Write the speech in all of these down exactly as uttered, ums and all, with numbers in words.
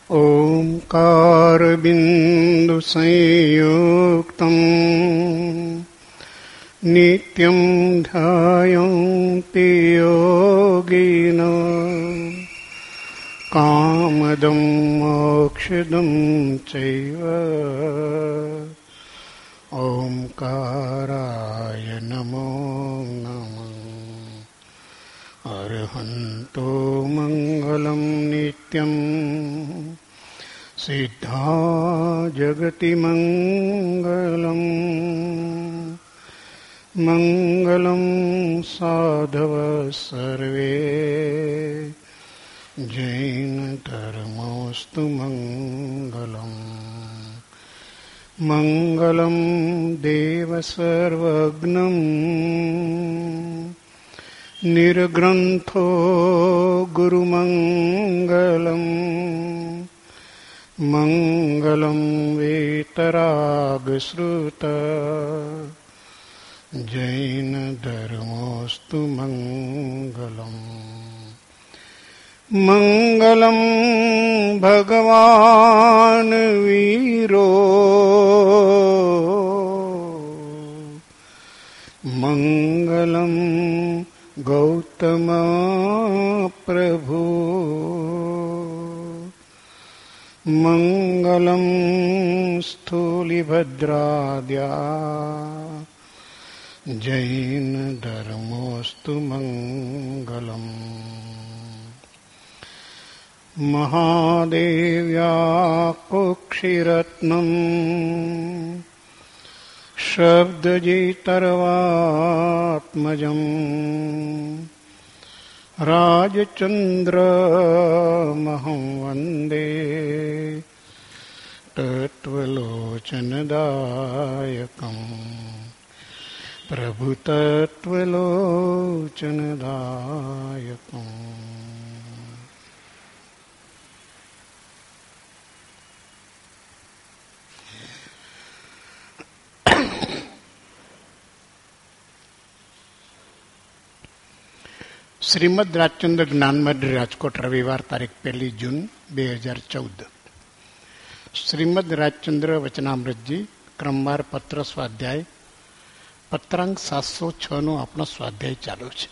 ओंकार बिंदु संयुक्तम् नित्यं ध्यायन्ति योगिनो कामदं मोक्षदं चैव ओंकाराय नमो नमः। अर्हन्तो मंगलं नित्यं सिद्धा जगति मंगलं मंगलं साधव सर्वे जैन धर्मोस्तु मंगलम् मंगलं देव सर्वज्ञं निर्ग्रंथो गुरुमंगलम् मंगलं वेतरागश्रुत जैन धर्मोस्तु मंगलम् मंगलं भगवान् वीरो मंगलं गौतम प्रभु मंगलं स्थूलिभद्राद्या जैन धर्मोस्तु मंगलम् महादेव्या कुक्षिरत्नम् शब्दजितर्वात्मजम् राजचन्द्रमहं वन्दे तत्त्वलोचनदायकम् प्रभुतत्त्वलोचनदायकम्। શ્રીમદ રાજચંદ્ર જ્ઞાનમંદિર રાજકોટ, રવિવાર તારીખ પહેલી જૂન બે હજાર ચૌદ. શ્રીમદ રાજચંદ્ર વચનામૃતજી ક્રમવાર પત્ર સ્વાધ્યાય પત્રાંક સાતસો છ નો આપણો સ્વાધ્યાય ચાલુ છે.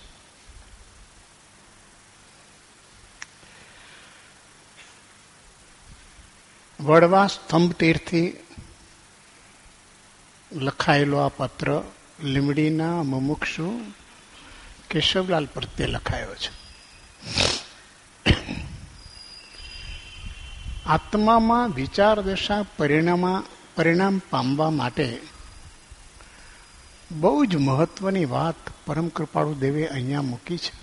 વડવા સ્તંભ તીરથી લખાયેલો આ પત્ર લીમડીના મુમુક્ષુ કેશવલાલ પ્રત્યે લખાયો છે. આત્મામાં વિચાર દશા પરિણામ પરિણામ પામવા માટે બહુ જ મહત્વની વાત પરમ કૃપાળુ દેવે અહીંયા મૂકી છે.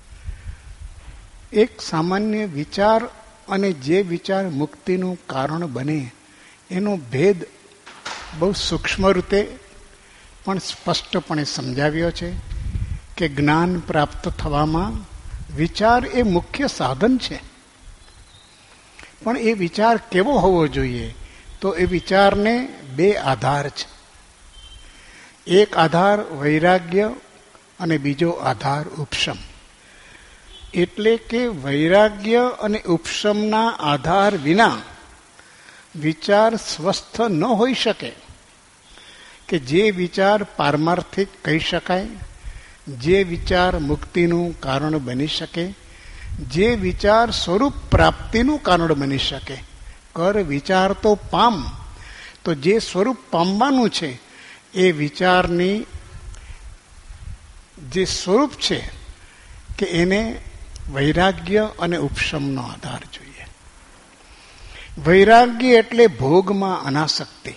એક સામાન્ય વિચાર અને જે વિચાર મુક્તિનું કારણ બને એનો ભેદ બહુ સૂક્ષ્મ રીતે પણ સ્પષ્ટપણે સમજાવ્યો છે કે જ્ઞાન પ્રાપ્ત થવામાં વિચાર એ મુખ્ય સાધન છે. પણ એ વિચાર કેવો હોવો જોઈએ? તો એ વિચારને બે આધાર છે. એક આધાર વૈરાગ્ય અને બીજો આધાર ઉપશમ. એટલે કે વૈરાગ્ય અને ઉપશમના આધાર વિના વિચાર સ્વસ્થ ન હોઈ શકે. કે જે વિચાર પારમાર્થિક કહી શકાય, જે વિચાર મુક્તિનું કારણ બની શકે, જે વિચાર સ્વરૂપ પ્રાપ્તિનું કારણ બની શકે. કર વિચાર તો પામ, તો જે સ્વરૂપ પામવાનું છે એ વિચારની જે સ્વરૂપ છે કે એને વૈરાગ્ય અને ઉપશમનો આધાર જોઈએ. વૈરાગ્ય એટલે ભોગમાં અનાસક્તિ.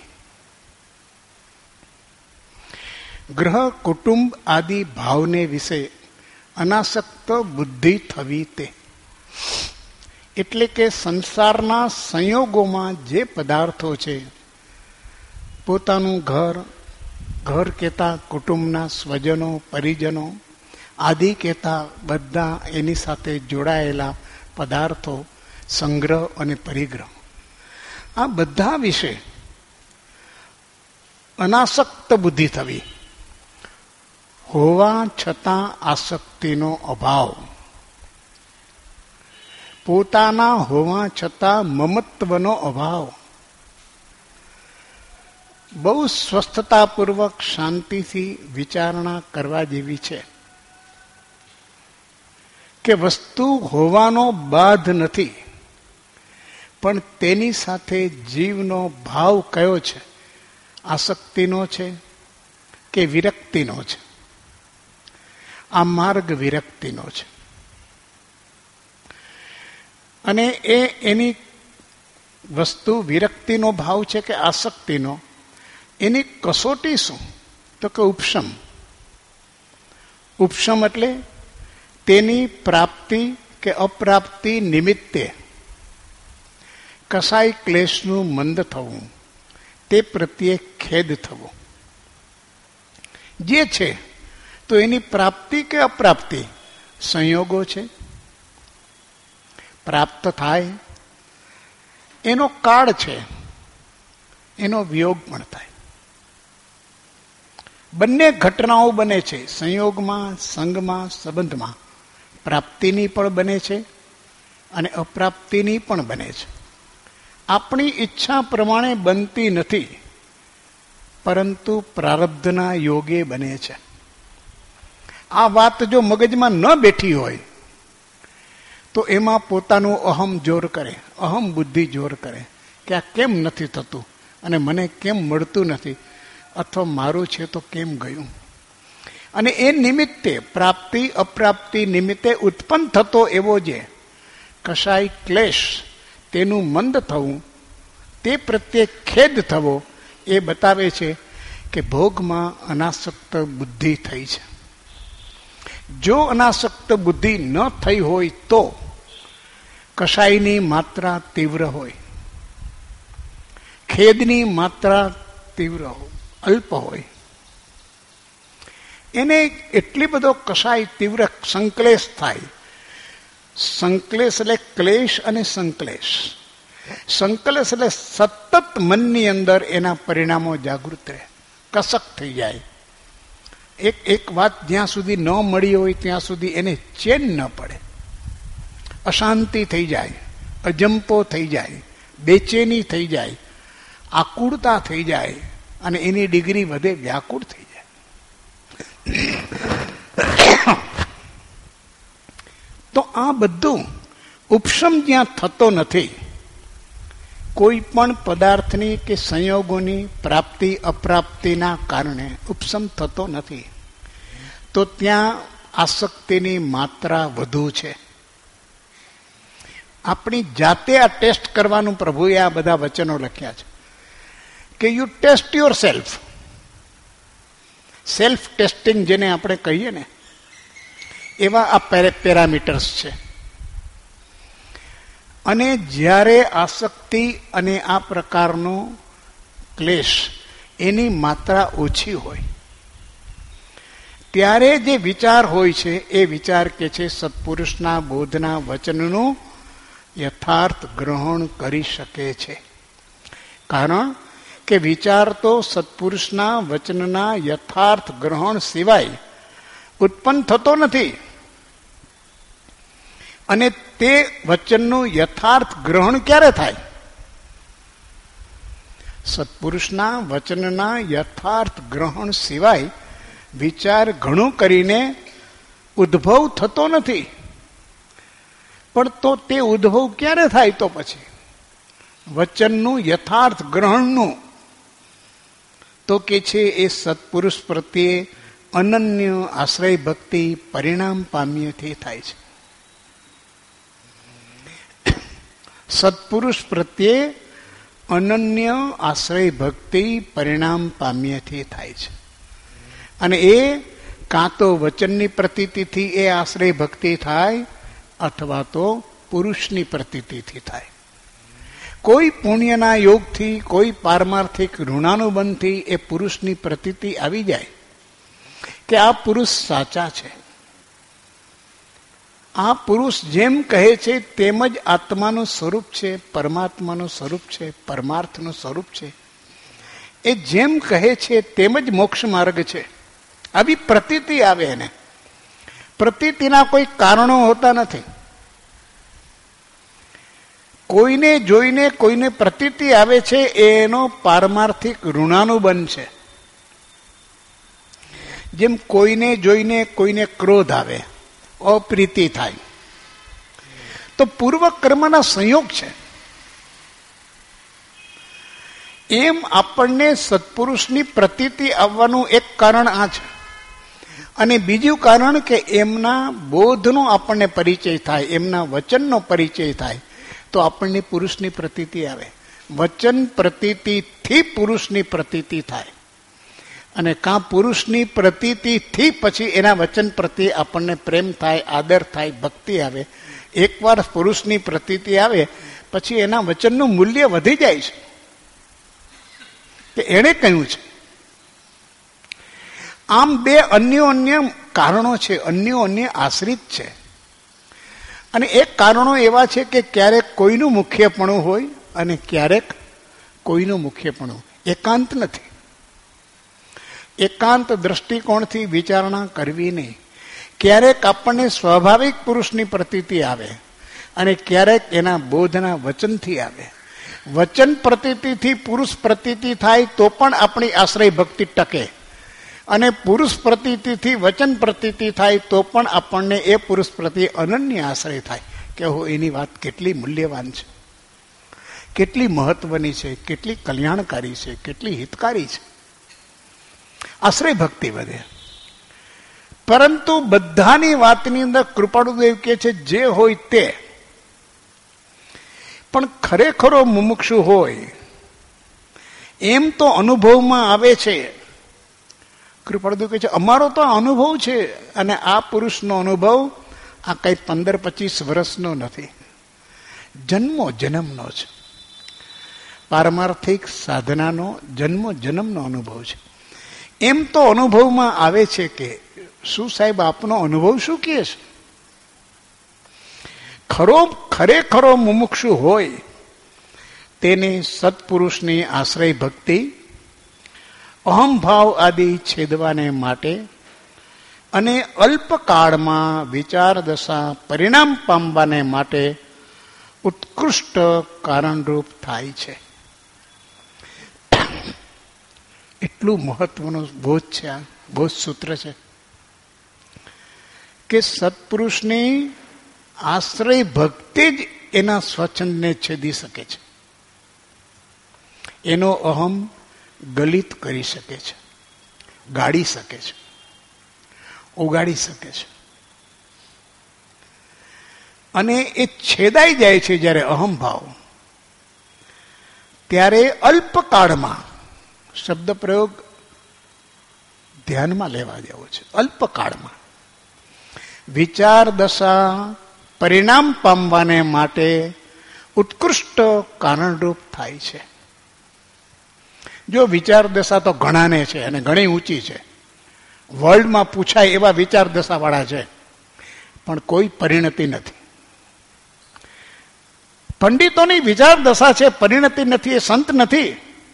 ગ્રહ કુટુંબ આદિ ભાવને વિશે અનાસક્ત બુદ્ધિ થવી તે. એટલે કે સંસારના સંયોગોમાં જે પદાર્થો છે, પોતાનું ઘર, ઘર કહેતા કુટુંબના સ્વજનો પરિજનો આદિ કહેતા બધા એની સાથે જોડાયેલા પદાર્થો, સંગ્રહ અને પરિગ્રહ, આ બધા વિશે અનાસક્ત બુદ્ધિ થવી. હોવા છતાં આસક્તિનો અભાવ. પોતાના હોવા છતાં મમત્વનો અભાવ બહુ સ્વસ્થતાપૂર્વક શાંતિથી વિચારણા કરવા જેવી છે કે વસ્તુ હોવાનો બાધ નથી, પણ તેની સાથે જીવનો ભાવ કયો છે? આસક્તિનો છે કે વિરક્તિનો છે? આ માર્ગ વિરક્તિનો છે. અને એ એની વસ્તુ વિરક્તિનો ભાવ છે કે આસક્તિનો, એની કસોટી શું? તો કે ઉપશમ. ઉપશમ એટલે તેની પ્રાપ્તિ કે અપ્રાપ્તિ નિમિત્તે કસાય ક્લેશનું મંદ થવું, તે પ્રત્યે ખેદ થવો. જે છે તો એની પ્રાપ્તિ કે અપ્રાપ્તિ સંયોગો છે. પ્રાપ્ત થાય એનો કાળ છે, એનો વિયોગ પણ થાય. બંને ઘટનાઓ બને છે, સંયોગમાં, સંગમાં, સંબંધમાં. પ્રાપ્તિની પણ બને છે અને અપ્રાપ્તિની પણ બને છે. આપણી ઈચ્છા પ્રમાણે બનતી નથી, પરંતુ પ્રારબ્ધના યોગે બને છે. આ વાત જો મગજમાં ન બેઠી હોય તો એમાં પોતાનું અહમ જોર કરે, અહમ બુદ્ધિ જોર કરે કે આ કેમ નથી થતું અને મને કેમ મળતું નથી, અથવા મારું છે તો કેમ ગયું. અને એ નિમિત્તે પ્રાપ્તિ અપ્રાપ્તિ નિમિત્તે ઉત્પન્ન થતો એવો જે કશાય ક્લેશ, તેનું મંદ થવું, તે પ્રત્યે ખેદ થવો, એ બતાવે છે કે ભોગમાં અનાસક્ત બુદ્ધિ થઈ છે. જો અનાસક્ત બુદ્ધિ ન થઈ હોય તો કશાયની માત્રા તીવ્ર હોય, ખેદની માત્રા તીવ્ર હોય, અલ્પ હોય. એને એટલી બધો કશાય તીવ્ર સંકલેશ થાય. સંકલેશ એટલે ક્લેશ અને સંકલેશ. સંકલેશ એટલે સતત મનની અંદર એના પરિણામો જાગૃત રહે, કસક થઈ જાય. એક એક વાત જ્યાં સુધી ન મળી હોય ત્યાં સુધી એને ચેન ન પડે. અશાંતિ થઈ જાય, અજંપો થઈ જાય, બેચેની થઈ જાય, આકુળતા થઈ જાય અને એની ડિગ્રી વધે, વ્યાકુળ થઈ જાય. તો આ બધું ઉપશમ જ્યાં થતો નથી, કોઈ પણ પદાર્થની કે સંયોગોની પ્રાપ્તિ અપ્રાપ્તિના કારણે ઉપશમ થતો નથી, તો ત્યાં આસક્તિની માત્રા વધુ છે. આપણી જાતે આ ટેસ્ટ કરવાનું પ્રભુએ આ બધા વચનો લખ્યા છે કે you test yourself. Self testing જેને આપણે કહીએ ને, એવા આ પેરામીટર્સ છે. અને જ્યારે આસક્તિ અને આ પ્રકારનો ક્લેશ એની માત્રા ઓછી હોય ત્યારે જે વિચાર હોય છે એ વિચાર કે છે સત્પુરુષના બોધના વચનનું યથાર્થ ગ્રહણ કરી શકે છે. કારણ કે વિચાર તો સત્પુરુષના વચનના યથાર્થ ગ્રહણ સિવાય ઉત્પન્ન થતો નથી. અને તે વચનનું યથાર્થ ગ્રહણ ક્યારે થાય? સત્પુરુષના વચનના યથાર્થ ગ્રહણ સિવાય વિચાર ઘણું કરીને ઉદ્ભવ થતો નથી. પણ તો તે ઉદ્ભવ ક્યારે થાય? તો પછી વચનનું યથાર્થ ગ્રહણનું. તો કે છે એ સત્પુરુષ પ્રત્યે અનન્ય આશ્રય ભક્તિ પરિણામ પામ્યથી થાય છે. સત્પુરુષ પ્રત્યે અનન્ય આશ્રય ભક્તિ પરિણામ પામ્યથી થાય છે. અને એ કાં તો વચનની પ્રતીતિથી એ આશ્રય ભક્તિ થાય અથવા તો પુરુષની પ્રતીતિથી થાય. કોઈ પુણ્યના યોગથી, કોઈ પારમાર્થિક ઋણાનુબંધથી એ પુરુષની પ્રતીતિ આવી જાય કે આ પુરુષ સાચા છે, આ પુરુષ જેમ કહે છે તેમ જ આત્માનું સ્વરૂપ છે, પરમાત્માનું સ્વરૂપ છે, પરમાર્થનું સ્વરૂપ છે. એ જેમ કહે છે તેમ જ મોક્ષ માર્ગ છે. આવી પ્રતીતિ આવે એને. પ્રતીતિના કોઈ કારણો હોતા નથી. કોઈને જોઈને કોઈને પ્રતીતિ આવે છે એનો પારમાર્થિક ઋણાનુબંધ છે. જેમ કોઈને જોઈને કોઈને ક્રોધ આવે, અપ્રીતિ થાય, તો પૂર્વ કર્મના સંયોગ છે. એમ આપણને સત્પુરુષની પ્રતીતિ આવવાનું એક કારણ આ છે. અને બીજું કારણ કે એમના બોધનો આપણને પરિચય થાય, એમના વચનનો પરિચય થાય, તો આપણને પુરુષની પ્રતીતિ આવે. વચન પ્રતીતિથી પુરુષની પ્રતીતિ થાય. અને કાં પુરુષની પ્રતીતિથી પછી એના વચન પ્રત્યે આપણને પ્રેમ થાય, આદર થાય, ભક્તિ આવે. એકવાર પુરુષની પ્રતીતિ આવે પછી એના વચનનું મૂલ્ય વધી જાય છે કે એણે કહ્યું છે. આમ બે અન્ય અન્ય કારણો છે, અન્ય અન્ય આશ્રિત છે. અને એક કારણો એવા છે કે ક્યારેક કોઈનું મુખ્યપણું હોય અને ક્યારેક કોઈનું મુખ્યપણું. એકાંત નથી. એકાંત દ્રષ્ટિકોણથી વિચારણા કરવી નહીં. ક્યારેક આપણને સ્વાભાવિક પુરુષની પ્રતીતિ આવે અને ક્યારેક એના બોધના વચનથી આવે. વચન પ્રતીતિથી પુરુષ પ્રતીતિ થાય તો પણ આપણી આશ્રય ભક્તિ ટકે, અને પુરુષ પ્રતીતિથી વચન પ્રતીતિ થાય તો પણ આપણને એ પુરુષ પ્રત્યે અનન્ય આશ્રય થાય કે હો એની વાત કેટલી મૂલ્યવાન છે, કેટલી મહત્વની છે, કેટલી કલ્યાણકારી છે, કેટલી હિતકારી છે. આશ્રય ભક્તિ વધે. પરંતુ બધાની વાતની અંદર કૃપાળુદેવ કહે છે જે હોય તે, પણ ખરેખરો મુમુક્ષુ હોય એમ તો અનુભવમાં આવે છે. કૃપાળુદેવ કહે છે અમારો તો અનુભવ છે, અને આ પુરુષનો અનુભવ આ કઈ પંદર પચીસ વર્ષનો નથી, જન્મો જન્મનો છે. પારમાર્થિક સાધનાનો જન્મો જન્મનો અનુભવ છે. એમ તો અનુભવમાં આવે છે કે શું સાહેબ આપનો અનુભવ શું કહે છે? ખરો ખરેખરો મુમુક્ષુ હોય તેને સત્પુરુષની આશ્રય ભક્તિ અહમભાવ આદિ છેદવાને માટે અને અલ્પકાળમાં વિચાર દશા પરિણામ પામવાને માટે ઉત્કૃષ્ટ કારણરૂપ થાય છે. એટલું મહત્વનો બોધ છે, આ બોધ સૂત્ર છે કે સત્પુરુષની આશ્રય ભક્તિ જ એના સ્વચ્છંદને છેદી શકે છે, એનો અહમ ગલિત કરી શકે છે, ગાળી શકે છે, ઓગાળી શકે છે. અને એ છેદાઈ જાય છે જ્યારે અહમભાવ, ત્યારે અલ્પકાળમાં, શબ્દ પ્રયોગ ધ્યાનમાં લેવા જેવો છે, અલ્પકાળમાં વિચાર દશા પરિણામ પામવાને માટે ઉત્કૃષ્ટ કારણરૂપ થાય છે. જો વિચાર દશા તો ઘણાને છે અને ઘણી ઊંચી છે, વર્લ્ડમાં પૂછાય એવા વિચાર દશા વાળા છે, પણ કોઈ પરિણતિ નથી. પંડિતોની વિચાર દશા છે, પરિણતિ નથી. એ સંત નથી.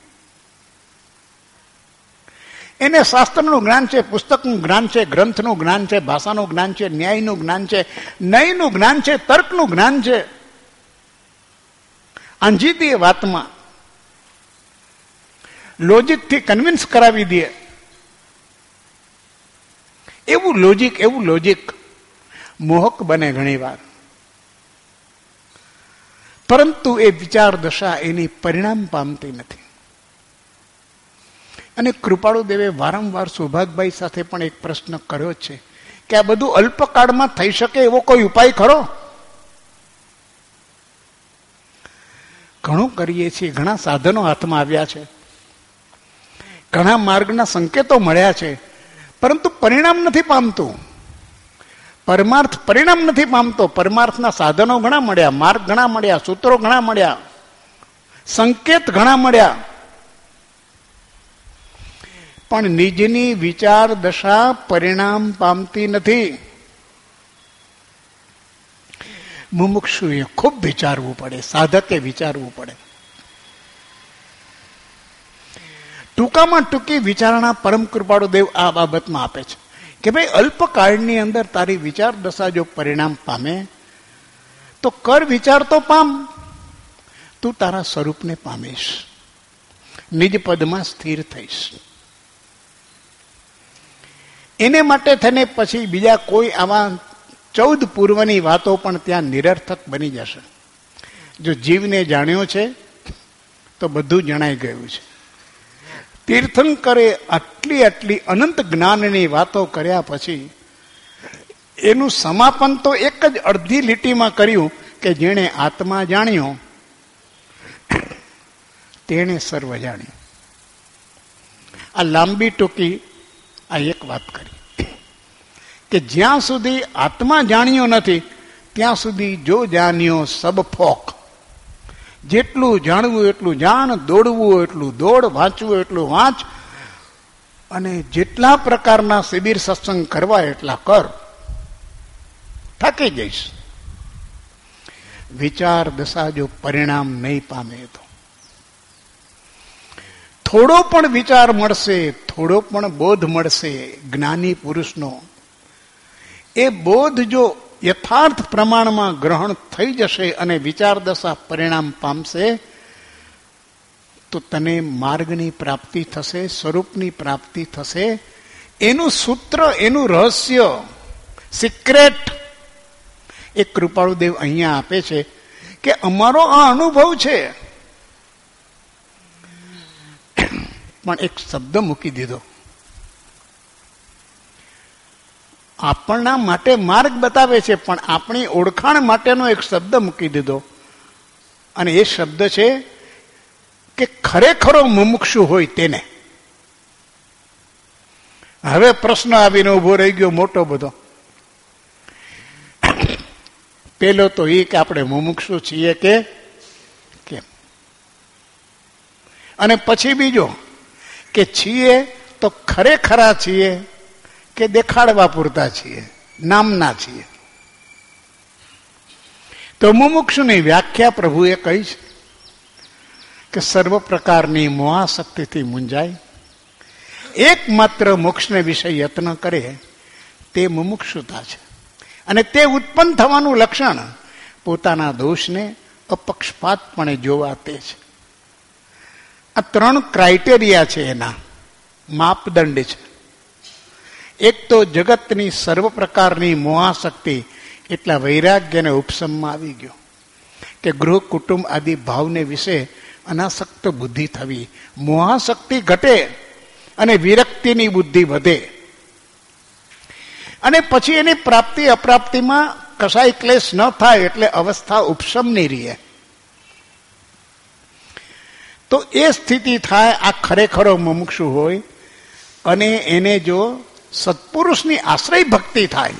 એને શાસ્ત્રનું જ્ઞાન છે, પુસ્તકનું જ્ઞાન છે, ગ્રંથનું જ્ઞાન છે, ભાષાનું જ્ઞાન છે, ન્યાયનું જ્ઞાન છે, નયનું જ્ઞાન છે, તર્કનું જ્ઞાન છે. આંજીતી વાતમાં લોજિકથી કન્વિન્સ કરાવી દે એવું લોજિક, એવું લોજિક મોહક બને ઘણી વાર. પરંતુ એ વિચાર દશા એની પરિણામ પામતી નથી. અને કૃપાળુ દેવે વારંવાર સૌભાગભાઈ સાથે પણ એક પ્રશ્ન કર્યો છે કે આ બધું અલ્પકાળમાં થઈ શકે એવો કોઈ ઉપાય ખરો? ઘણું કરીએ છીએ, ઘણા સાધનો હાથમાં આવ્યા છે, ઘણા માર્ગના સંકેતો મળ્યા છે, પરંતુ પરિણામ નથી પામતું. પરમાર્થ પરિણામ નથી પામતો. પરમાર્થના સાધનો ઘણા મળ્યા, માર્ગ ઘણા મળ્યા, સૂત્રો ઘણા મળ્યા, સંકેત ઘણા મળ્યા, પણ નિજની વિચાર દશા પરિણામ પામતી નથી. મુમુક્ષુએ ખૂબ વિચારવું પડે, સાધકે વિચારવું પડે. ટૂંકામાં ટૂંકી વિચારણા પરમ કૃપાળુ દેવ આ બાબતમાં આપે છે કે ભાઈ અલ્પકાળની અંદર તારી વિચાર દશા જો પરિણામ પામે તો કર વિચાર તો પામ. તું તારા સ્વરૂપને પામીશ, નિજ પદમાં સ્થિર થઈશ. એને માટે થઈને પછી બીજા કોઈ આવા ચૌદ પૂર્વની વાતો પણ ત્યાં નિરર્થક બની જશે. જો જીવને જાણ્યો છે તો બધું જણાઈ ગયું છે. તીર્થંકરે આટલી આટલી અનંત જ્ઞાનની વાતો કર્યા પછી એનું સમાપન તો એક જ અડધી લીટીમાં કર્યું કે જેણે આત્મા જાણ્યો તેણે સર્વ જાણ્યું. આ લાંબી ટૂંકી આ એક વાત કરી કે જ્યાં સુધી આત્મા જાણ્યો નથી ત્યાં સુધી જો જાણ્યો સબ ફોક. જેટલું જાણવું એટલું જાણ, દોડવું એટલું દોડ, વાંચવું એટલું વાંચ, અને જેટલા પ્રકારના શિબિર સત્સંગ કરવા એટલા કર. થાકી જઈશ. વિચાર દશા જો પરિણામ નહીં પામે તો થોડો પણ વિચાર મળશે, થોડો પણ બોધ મળશે જ્ઞાની પુરુષનો, એ બોધ જો યથાર્થ પ્રમાણમાં ગ્રહણ થઈ જશે અને વિચાર દશા પરિણામ પામશે તો તને માર્ગની પ્રાપ્તિ થશે, સ્વરૂપની પ્રાપ્તિ થશે. એનું સૂત્ર, એનું રહસ્ય, સિક્રેટ એક કૃપાળુદેવ અહીંયા આપે છે કે અમારો આ અનુભવ છે, પણ એક શબ્દ મૂકી દીધો. આપણના માટે માર્ગ બતાવે છે પણ આપણી ઓળખાણ માટેનો એક શબ્દ મૂકી દીધો, અને એ શબ્દ છે કે ખરેખરો મુમુક્ષુ હોય તેને. હવે પ્રશ્ન આવીને ઉભો રહી ગયો મોટો બધો. પેલો તો એ કે આપણે મુમુક્ષુ છીએ કે કેમ, અને પછી બીજો કે છીએ તો ખરેખરા છીએ કે દેખાડવા પૂરતા છીએ, નામના છીએ. તો મુમુક્ષુની વ્યાખ્યા પ્રભુએ કહી છે કે સર્વ પ્રકારની મોહાશક્તિથી મૂંઝાય, એકમાત્ર મોક્ષને વિશે યત્ન કરે તે મુમુક્ષુતા છે. અને તે ઉત્પન્ન થવાનું લક્ષણ પોતાના દોષને અપક્ષપાતપણે જોવા તે છે. આ ત્રણ ક્રાઇટેરિયા છે, એના માપદંડ છે. એક તો જગતની સર્વ પ્રકારની મોહાશક્તિ એટલા વૈરાગ્યને ઉપશમમાં આવી ગયો કે ગૃહ કુટુંબ આદિ ભાવને વિશે અનાસક્ત બુદ્ધિ થવી. મોહાશક્તિ ઘટે અને વિરક્તિની બુદ્ધિ વધે, અને પછી એની પ્રાપ્તિ અપ્રાપ્તિમાં કશાય ક્લેશ ન થાય એટલે અવસ્થા ઉપશમની રહે. તો એ સ્થિતિ થાય. આ ખરેખરો મુમુક્ષુ હોય અને એને જો સત્પુરુષની આશ્રય ભક્તિ થાય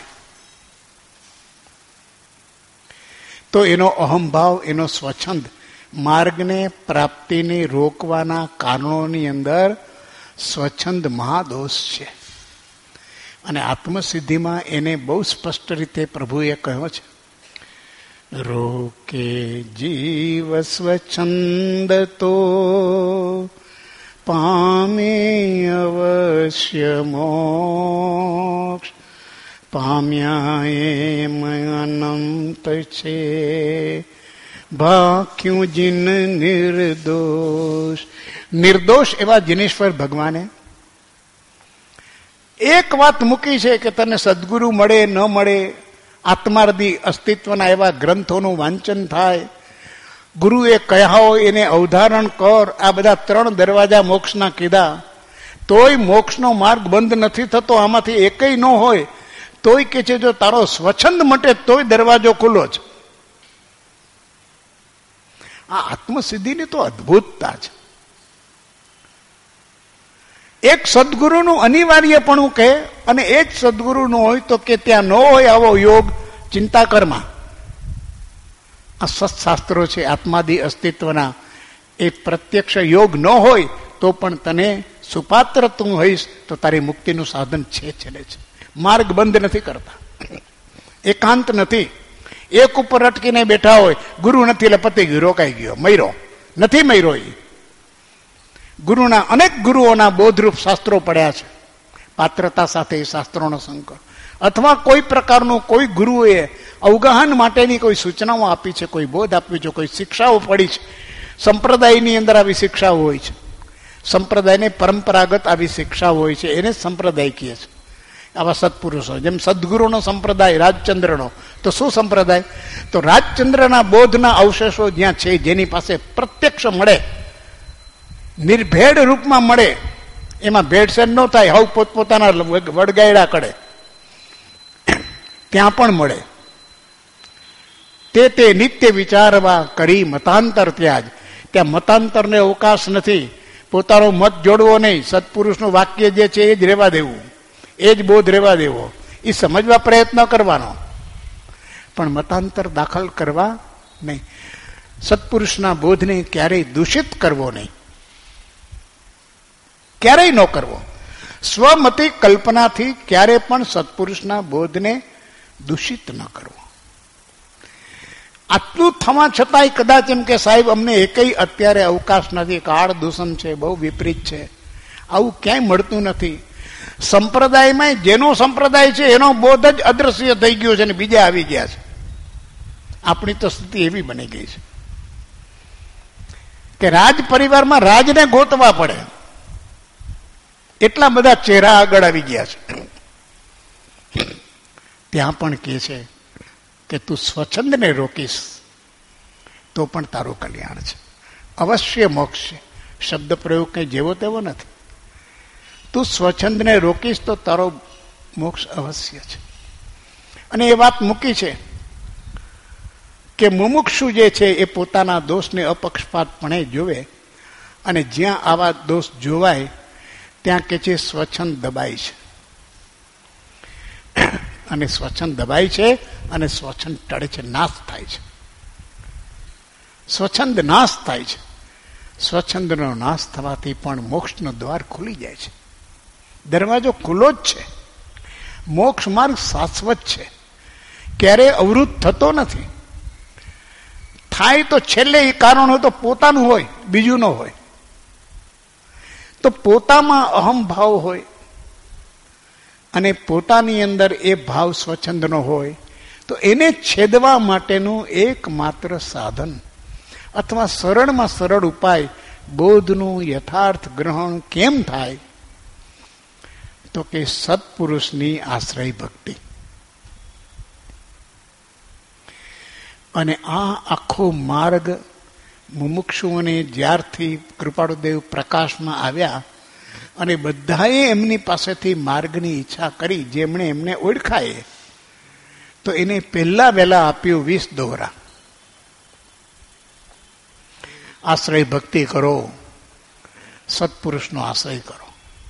તો એનો અહંભાવ, એનો સ્વચ્છંદ માર્ગને પ્રાપ્તિને રોકવાના કારણોની અંદર સ્વચ્છંદ મહાદોષ છે. અને આત્મસિદ્ધિમાં એને બહુ સ્પષ્ટ રીતે પ્રભુએ કહ્યો છે, રોકે જીવ સ્વચ્છંદ તો પામે અવશ્ય મોક્ષ, પામ્યા એમ અનંત છે ભાખ્યું જીન નિર્દોષ. નિર્દોષ એવા જિનેશ્વર ભગવાને એક વાત મૂકી છે કે તને સદગુરુ મળે ન મળે, આત્માર્દી અસ્તિત્વના એવા ગ્રંથોનું વાંચન થાય, ગુરુએ કહ્યા હોય એને અવધારણ કર. આ બધા ત્રણ દરવાજા મોક્ષના કીધા, તોય મોક્ષનો માર્ગ બંધ નથી થતો. આમાંથી એકય ન હોય તોય કે છે જો તારો સ્વચ્છંદ મટે તોય દરવાજો ખુલ્લો છે. આ આત્મસિદ્ધિની તો અદભુતતા છે. એક સદગુરુનું અનિવાર્યપણું કહે, અને એ જ સદગુરુનું હોય તો કે ત્યાં ન હોય આવો યોગ ચિંતા કરમાં. આ સત્શાસ્ત્રો છે આત્માદી અસ્તિત્વના. એ પ્રત્યક્ષ યોગ ન હોય તો પણ તને સુપાત્ર તું હોઈશ તો તારી મુક્તિનું સાધન છે છેલ્લે છે. માર્ગ બંધ નથી કરતા, એકાંત નથી. એક ઉપર અટકીને બેઠા હોય, ગુરુ નથી એટલે પતી ગયું, રોકાઈ ગયો, મયરો નથી. મયરો એ ગુરુના અનેક ગુરુઓના બોધરૂપ શાસ્ત્રો પડ્યા છે, પાત્રતા સાથે એ શાસ્ત્રોનો સંકર, અથવા કોઈ પ્રકારનું કોઈ ગુરુએ અવગાહન માટેની કોઈ સૂચનાઓ આપી છે, કોઈ બોધ આપ્યું છે, કોઈ શિક્ષાઓ પડી છે, સંપ્રદાયની અંદર આવી શિક્ષાઓ હોય છે. સંપ્રદાયને પરંપરાગત આવી શિક્ષાઓ હોય છે, એને સંપ્રદાય કહે છે. આવા સત્પુરુષો, જેમ સદગુરુનો સંપ્રદાય રાજચંદ્રનો, તો શું સંપ્રદાય? તો રાજચંદ્રના બોધના અવશેષો જ્યાં છે, જેની પાસે પ્રત્યક્ષ મળે, નિર્ભેડ રૂપમાં મળે, એમાં ભેળસેળ ન થાય, હવ પોતપોતાના વડગાયડા કરે, ત્યાં પણ મળે. તે તે નિત્ય વિચારવા કરી મતાંતર ત્યાજ. ત્યાં મતાંતરને અવકાશ નથી. પોતાનો મત જોડવો નહીં. સત્પુરુષનું વાક્ય જે છે એ જ રહેવા દેવું, એ જ બોધ રહેવા દેવો, એ સમજવા પ્રયત્ન કરવાનો, પણ મતાંતર દાખલ કરવા નહીં. સત્પુરુષના બોધને ક્યારેય દૂષિત કરવો નહીં, ક્યારેય ન કરવો. સ્વમતી કલ્પનાથી ક્યારે પણ સત્પુરુષના બોધને દૂષિત ન કરવો. આટલું થવા છતાંય કદાચ એમ કે સાહેબ અમને એકય અત્યારે અવકાશ નથી, કાળ દૂષણ છે, બહુ વિપરીત છે, આવું ક્યાંય મળતું નથી. સંપ્રદાયમાં જેનો સંપ્રદાય છે એનો બોધ જ અદ્રશ્ય થઈ ગયો છે ને બીજા આવી ગયા છે. આપણી તો સ્થિતિ એવી બની ગઈ છે કે રાજ પરિવારમાં રાજને ગોતવા પડે, એટલા બધા ચહેરા આગળ આવી ગયા છે. ત્યાં પણ કહે છે કે તું સ્વચ્છંદને રોકીશ તો પણ તારું કલ્યાણ છે, અવશ્ય મોક્ષ છે. શબ્દ પ્રયોગ કઈ જેવો તેવો નથી. તું સ્વચ્છંદને રોકીશ તો તારો મોક્ષ અવશ્ય છે. અને એ વાત મૂકી છે કે મુમુક્ષુ જે છે એ પોતાના દોષને અપક્ષપાતપણે જોવે, અને જ્યાં આવા દોષ જોવાય ત્યાં કે છે સ્વચ્છંદ દબાય છે, અને સ્વચ્છંદ દબાય છે અને સ્વચ્છંદ ટળે છે, નાશ થાય છે. સ્વચ્છંદ નાશ થાય છે. સ્વચ્છંદનો નાશ થવાથી પણ મોક્ષનો દ્વાર ખુલી જાય છે. દરવાજો ખુલ્લો જ છે. મોક્ષ માર્ગ શાશ્વત છે, ક્યારેય અવરુદ્ધ થતો નથી. થાય તો છેલ્લે એ કારણ હોય તો પોતાનું હોય, બીજું ન હોય. તો પોતામાં અહમ ભાવ હોય અને પોતાની અંદર એ ભાવ સ્વચ્છંદનો હોય તો એને છેદવા માટેનું એકમાત્ર સાધન અથવા સરળમાં સરળ ઉપાય બોધનું યથાર્થ ગ્રહણ કેમ થાય? તો કે સત્પુરુષની આશ્રય ભક્તિ. અને આ આખો માર્ગ મુમુક્ષુઓને જ્યારથી કૃપાળુદેવ પ્રકાશમાં આવ્યા અને બધાએ એમની પાસેથી માર્ગની ઈચ્છા કરી, જેમણે એમને ઓળખાય, તો એને પહેલા વહેલા આપ્યું વીસ દોહરા. આશ્રય ભક્તિ કરો, સત્પુરુષનો આશ્રય કરો.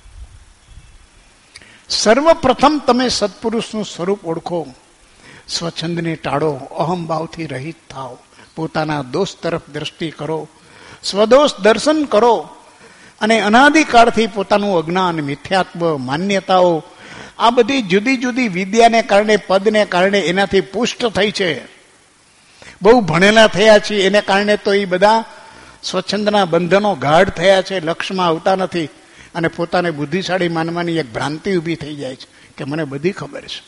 સર્વપ્રથમ તમે સત્પુરુષનું સ્વરૂપ ઓળખો, સ્વચ્છંદને ટાળો, અહમભાવથી રહિત થાઓ, પોતાના દોષ તરફ દ્રષ્ટિ કરો, સ્વદોષ દર્શન કરો, અને અનાદિકાળથી પોતાનું અજ્ઞાન, મિથ્યાત્વ, માન્યતાઓ, આ બધી જુદી જુદી વિદ્યાને કારણે, પદને કારણે એનાથી પુષ્ટ થઈ છે. બહુ ભણેલા થયા છે એને કારણે તો એ બધા સ્વચ્છંદના બંધનો ગાઢ થયા છે, લક્ષ્યમાં આવતા નથી, અને પોતાને બુદ્ધિશાળી માનવાની એક ભ્રાંતિ ઊભી થઈ જાય છે કે મને બધી ખબર છે.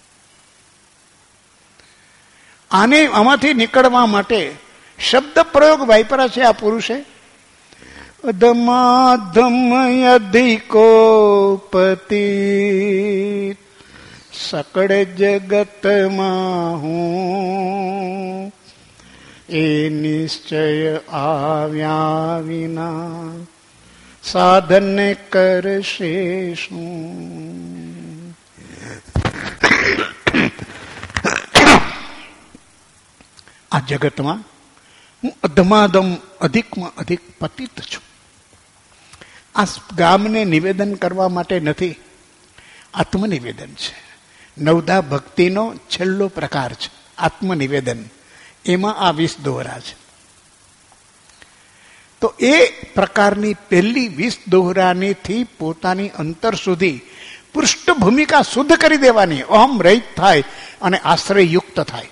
આને આમાંથી નીકળવા માટે શબ્દ પ્રયોગ વાપર્યા છે આ પુરુષે. અધમાધમ અધિકો પતિ સકળ જગતમાં હું, એ નિશ્ચય આવ્યા વિના સાધન કરશે શું? આ જગતમાં હું અધમાધમ અધિકમાં અધિક પતિત છું. આ ગામને નિવેદન કરવા માટે નથી, આત્મનિવેદન છે. નવધા ભક્તિનો છેલ્લો પ્રકાર છે આત્મનિવેદન. એમાં આ વીસ દોહરા છે. તો એ પ્રકારની પહેલી વીસ દોહરાનીથી પોતાની અંતર સુધી પૃષ્ઠભૂમિકા શુદ્ધ કરી દેવાની, અહમ રહિત થાય અને આશ્રયયુક્ત થાય.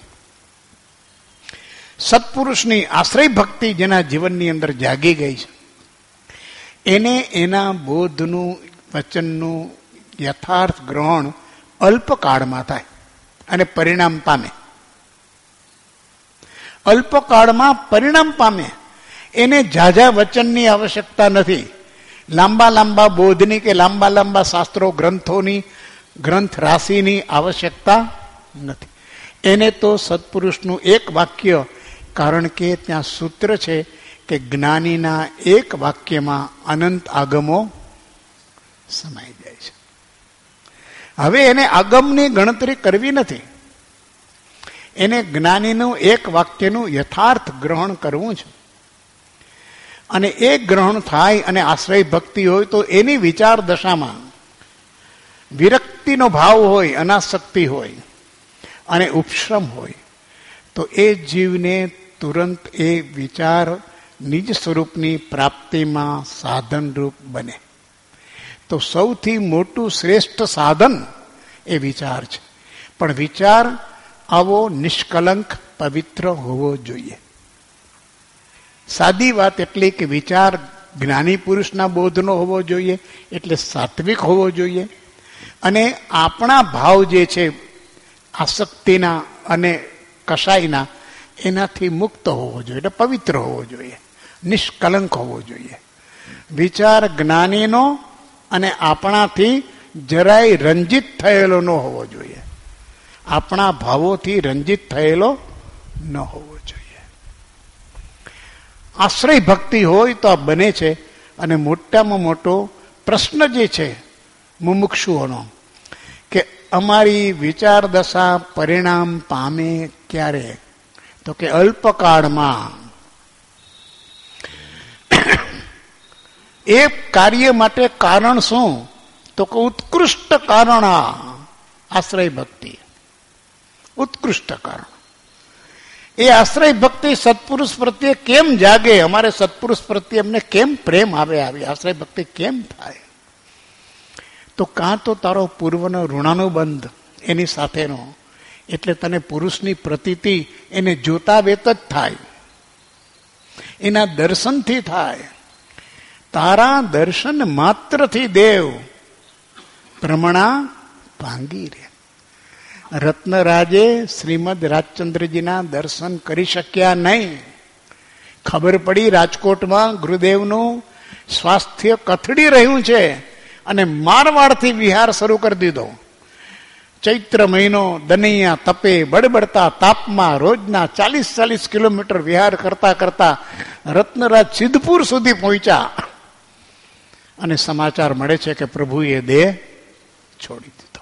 સત્પુરુષની આશ્રય ભક્તિ જેના જીવનની અંદર જાગી ગઈ છે, એને એના બોધનું, વચનનું યથાર્થ ગ્રહણ અલ્પકાળમાં થાય અને પરિણામ પામે. અલ્પકાળમાં પરિણામ પામે એને ઝાઝા વચનની આવશ્યકતા નથી, લાંબા લાંબા બોધની કે લાંબા લાંબા શાસ્ત્રો ગ્રંથોની ગ્રંથ રાશિની આવશ્યકતા નથી. એને તો સત્પુરુષનું એક વાક્ય, કારણ કે ત્યાં સૂત્ર છે કે જ્ઞાનીના એક વાક્યમાં અનંત આગમો સમાઈ જાય છે. હવે એને આગમની ગણતરી કરવી નથી, એને જ્ઞાનીનું એક વાક્યનું યથાર્થ ગ્રહણ કરવું છે. અને એ ગ્રહણ થાય અને આશ્રય ભક્તિ હોય તો એની વિચાર દશામાં વિરક્તિનો ભાવ હોય, અનાસક્તિ હોય અને ઉપશ્રમ હોય તો એ જીવને તુરંત એ વિચાર નિજ સ્વરૂપની પ્રાપ્તિમાં સાધનરૂપ બને. તો સૌથી મોટું શ્રેષ્ઠ સાધન એ વિચાર છે. પણ વિચાર આવો નિષ્કલંક પવિત્ર હોવો જોઈએ. સાદી વાત એટલી કે વિચાર જ્ઞાની પુરુષના બોધનો હોવો જોઈએ, એટલે સાત્વિક હોવો જોઈએ. અને આપણા ભાવ જે છે આસક્તિના અને કસાયના, એનાથી મુક્ત હોવો જોઈએ, એટલે પવિત્ર હોવો જોઈએ, નિષ્કલંક હોવો જોઈએ. વિચાર જ્ઞાનીનો અને આપણાથી જરાય રંજિત થયેલો ન હોવો જોઈએ, આપણા ભાવોથી રંજિત થયેલો ન હોવો જોઈએ. આશ્રય ભક્તિ હોય તો આ બને છે. અને મોટામાં મોટો પ્રશ્ન જે છે મુમુક્ષુઓનો, કે અમારી વિચાર દશા પરિણામ પામે ક્યારે? તો કે અલ્પકાળમાં. એ કાર્ય માટે કારણ શું? તો કે ઉત્કૃષ્ટ કારણ આ આશ્રય ભક્તિ, ઉત્કૃષ્ટ કારણ. એ આશ્રય ભક્તિ સત્પુરુષ પ્રત્યે કેમ જાગે? અમારે સત્પુરુષ પ્રત્યે અમને કેમ પ્રેમ આવે? આવી આશ્રય ભક્તિ કેમ થાય? તો કાં તો તારો પૂર્વનો ઋણાનુબંધ એની સાથેનો, એટલે તને પુરુષની પ્રતીતિ એને જોતા વેત જ થાય, એના દર્શનથી થાય. તારા દર્શન માત્રથી દેવ ભ્રમણા ભાંગી રે. રત્નરાજે શ્રીમદ રાજચંદ્રજીના દર્શન કરી શક્યા નહીં. ખબર પડી રાજકોટમાં ગુરુદેવનું સ્વાસ્થ્ય કથળી રહ્યું છે અને મારવાડથી વિહાર શરૂ કરી દીધો. ચૈત્ર મહિનો દનૈયા તપે બળબડતા તાપમાં રોજના ચાલીસ ચાલીસ કિલોમીટર વિહાર કરતા કરતા રત્નરાજ સિદ્ધપુર સુધી પહોંચ્યા અને સમાચાર મળે છે કે પ્રભુએ દેહ છોડી દીધો.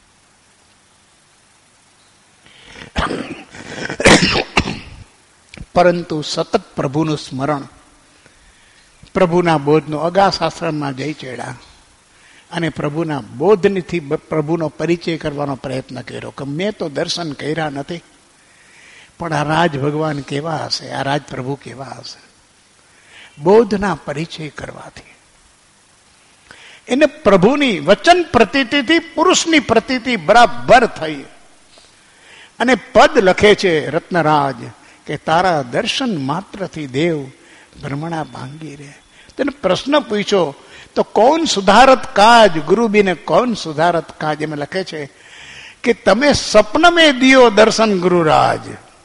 પરંતુ સતત પ્રભુનું સ્મરણ, પ્રભુના બોધનો અગાસ આશ્રમમાં જઈ ચડ્યા અને પ્રભુના બોધથી પ્રભુનો પરિચય કરવાનો પ્રયત્ન કર્યો કે મેં તો દર્શન કર્યા નથી, પણ આ રાજ ભગવાન કેવા હશે, આ રાજ પ્રભુ કેવા હશે. બોધના પરિચય કરવાથી એને પ્રભુની વચન પ્રતીતિથી પુરુષની પ્રતીતિ બરાબર થઈ. અને પદ લખે છે રત્નરાજ કે તારા દર્શન માત્રથી દેવ ભ્રમણા ભાંગી રહે. તેને પ્રશ્ન પૂછ્યો તો કોણ સુધારત કાજ ગુરુબીને કોણ સુધારત કાજ? એમાં લખે છે કે તમે સપન મેં દિયો દર્શન ગુરુરાજ.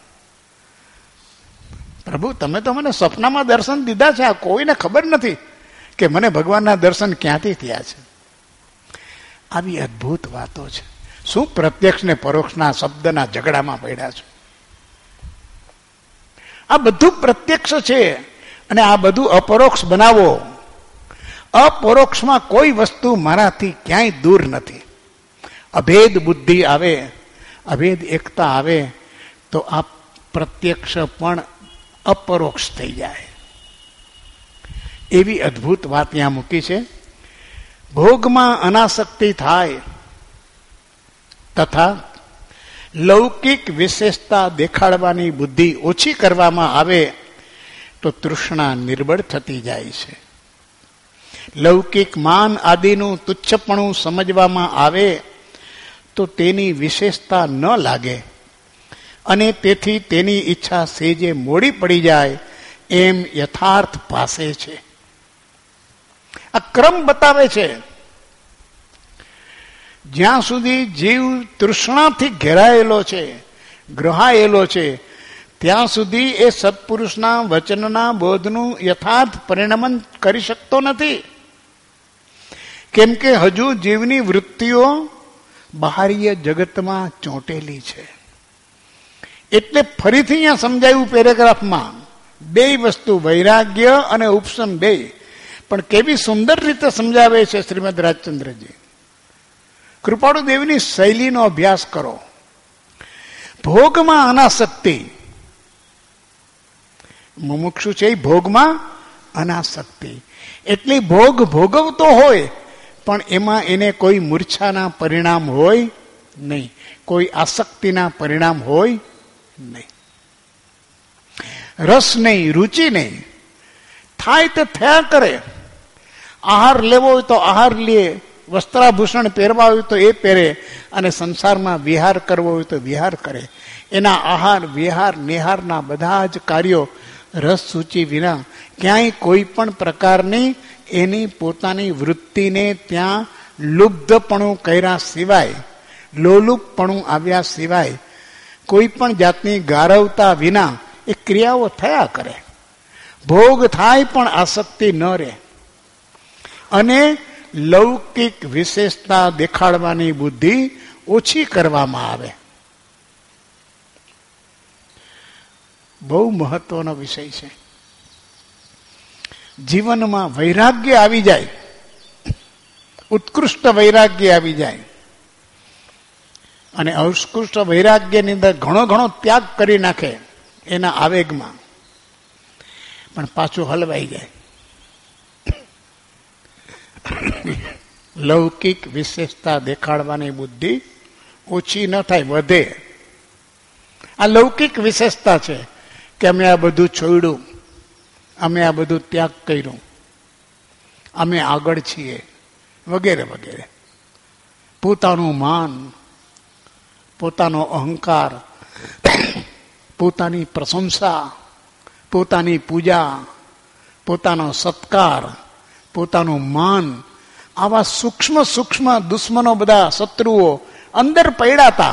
પ્રભુ તમે તો મને સપનામાં દર્શન દીધા છે, આ કોઈને ખબર નથી કે મને ભગવાનના દર્શન ક્યાંથી થયા છે. આવી અદભુત વાતો છે. શું પ્રત્યક્ષ ને પરોક્ષના શબ્દના ઝઘડામાં પડ્યા છે? આ બધું પ્રત્યક્ષ છે અને આ બધું અપરોક્ષ બનાવો. અપરોક્ષમાં કોઈ વસ્તુ મારાથી ક્યાંય દૂર નથી. અભેદ બુદ્ધિ આવે, અભેદ એકતા આવે તો આ પ્રત્યક્ષ પણ અપરોક્ષ થઈ જાય. એવી અદભુત વાત ત્યાં મૂકી છે. ભોગમાં અનાસક્તિ થાય તથા લૌકિક વિશેષતા દેખાડવાની બુદ્ધિ ઓછી કરવામાં આવે તો તૃષ્ણા નિર્બળ થતી જાય છે. લૌકિક માન આદિનું તુચ્છપણું સમજવામાં આવે તો તેની વિશેષતા ન લાગે અને તેથી તેની ઈચ્છા સેજે મોડી પડી જાય એમ યથાર્થ પાસે છે. આ ક્રમ બતાવે છે. જ્યાં સુધી જીવ તૃષ્ણાથી ઘેરાયેલો છે, ગ્રહાયેલો છે, ત્યાં સુધી એ સત્પુરુષના વચનના બોધનું યથાર્થ પરિણમન કરી શકતો નથી. કેમ કે હજુ જીવની વૃત્તિઓ બાહ્ય જગતમાં ચોંટેલી છે. એટલે ફરીથી અહીંયા સમજાયું પેરેગ્રાફમાં બે વસ્તુ, વૈરાગ્ય અને ઉપશમ બે. પણ કેવી સુંદર રીતે સમજાવે છે શ્રીમદ રાજચંદ્રજી. કૃપાળુ દેવની શૈલીનો અભ્યાસ કરો. ભોગમાં અનાસક્તિ, મુમુક્ષુ છે ભોગમાં અનાસક્તિ, એટલે ભોગ ભોગવતો હોય પણ એમાં એને કોઈ મૂર્છાના પરિણામ હોય નહીં, કોઈ આસક્તિના પરિણામ હોય નહીં, રસ નહીં, રુચિ નહીં. થાય તો થયા કરે. આહાર લેવો હોય તો આહાર લે, વસ્ત્રાભૂષણ પહેરવા હોય તો એ પહેરે, અને સંસારમાં વિહાર કરવો હોય તો વિહાર કરે. એના આહાર વિહાર નિહારના બધા જ કાર્યો રસ સૂચિ વિના ક્યાંય કોઈ પણ પ્રકારની એની પોતાની વૃત્તિને ત્યાં લુબ્ધપણું કર્યા સિવાય, લોલુપપણું આવ્યા સિવાય કોઈ પણ જાતની ગારવતા વિના એ ક્રિયાઓ થયા કરે. ભોગ થાય પણ આસક્તિ ન રહે. અને લૌકિક વિશેષતા દેખાડવાની બુદ્ધિ ઓછી કરવામાં આવે. બહુ મહત્વનો વિષય છે. જીવનમાં વૈરાગ્ય આવી જાય, ઉત્કૃષ્ટ વૈરાગ્ય આવી જાય, અને ઉત્કૃષ્ટ વૈરાગ્યની અંદર ઘણો ઘણો ત્યાગ કરી નાખે એના આવેગમાં, પણ પાછું હલવાઈ જાય. લૌકિક વિશેષતા દેખાડવાની બુદ્ધિ ઓછી ન થાય, વધે. આ લૌકિક વિશેષતા છે કે અમે આ બધું છોડ્યું, અમે આ બધું ત્યાગ કર્યું, અમે આગળ છીએ, વગેરે વગેરે. પોતાનું માન, પોતાનો અહંકાર, પોતાની પ્રશંસા, પોતાની પૂજા, પોતાનો સત્કાર, પોતાનું માન, આવા સૂક્ષ્મ સૂક્ષ્મ દુશ્મનો, બધા શત્રુઓ અંદર પડ્યા હતા.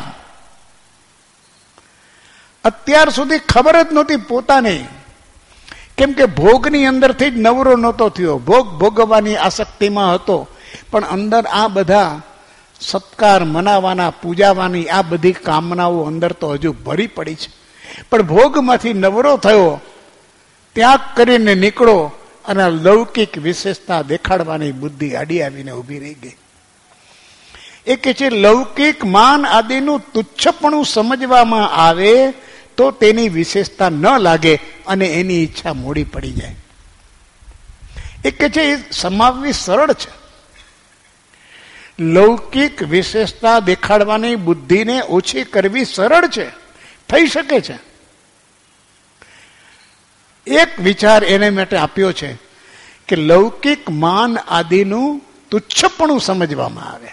અત્યાર સુધી ખબર જ નહોતી પોતાની. કેમ કે ભોગની અંદરથી જ નવરો નહોતો થયો, ભોગ ભોગવવાની આસક્તિમાં હતો. પણ અંદર આ બધા સત્કાર મનાવાના, પૂજાવાની આ બધી કામનાઓ અંદર તો હજુ ભરી પડી છે. પણ ભોગમાંથી નવરો થયો, ત્યાગ કરીને નીકળો, અને લૌકિક વિશેષતા દેખાડવાની બુદ્ધિ આડી આવીને ઉભી રહી ગઈ. એ કે છે લૌકિક માન આદિનું તુચ્છપણું સમજવામાં આવે તો તેની વિશેષતા ન લાગે અને એની ઈચ્છા મોડી પડી જાય. એ કે છે એ સમાવવી સરળ છે. લૌકિક વિશેષતા દેખાડવાની બુદ્ધિને ઓછી કરવી સરળ છે, થઈ શકે છે. એક વિચાર એને માટે આપ્યો છે કે લૌકિક માન આદિનું તુચ્છપણું સમજવામાં આવે.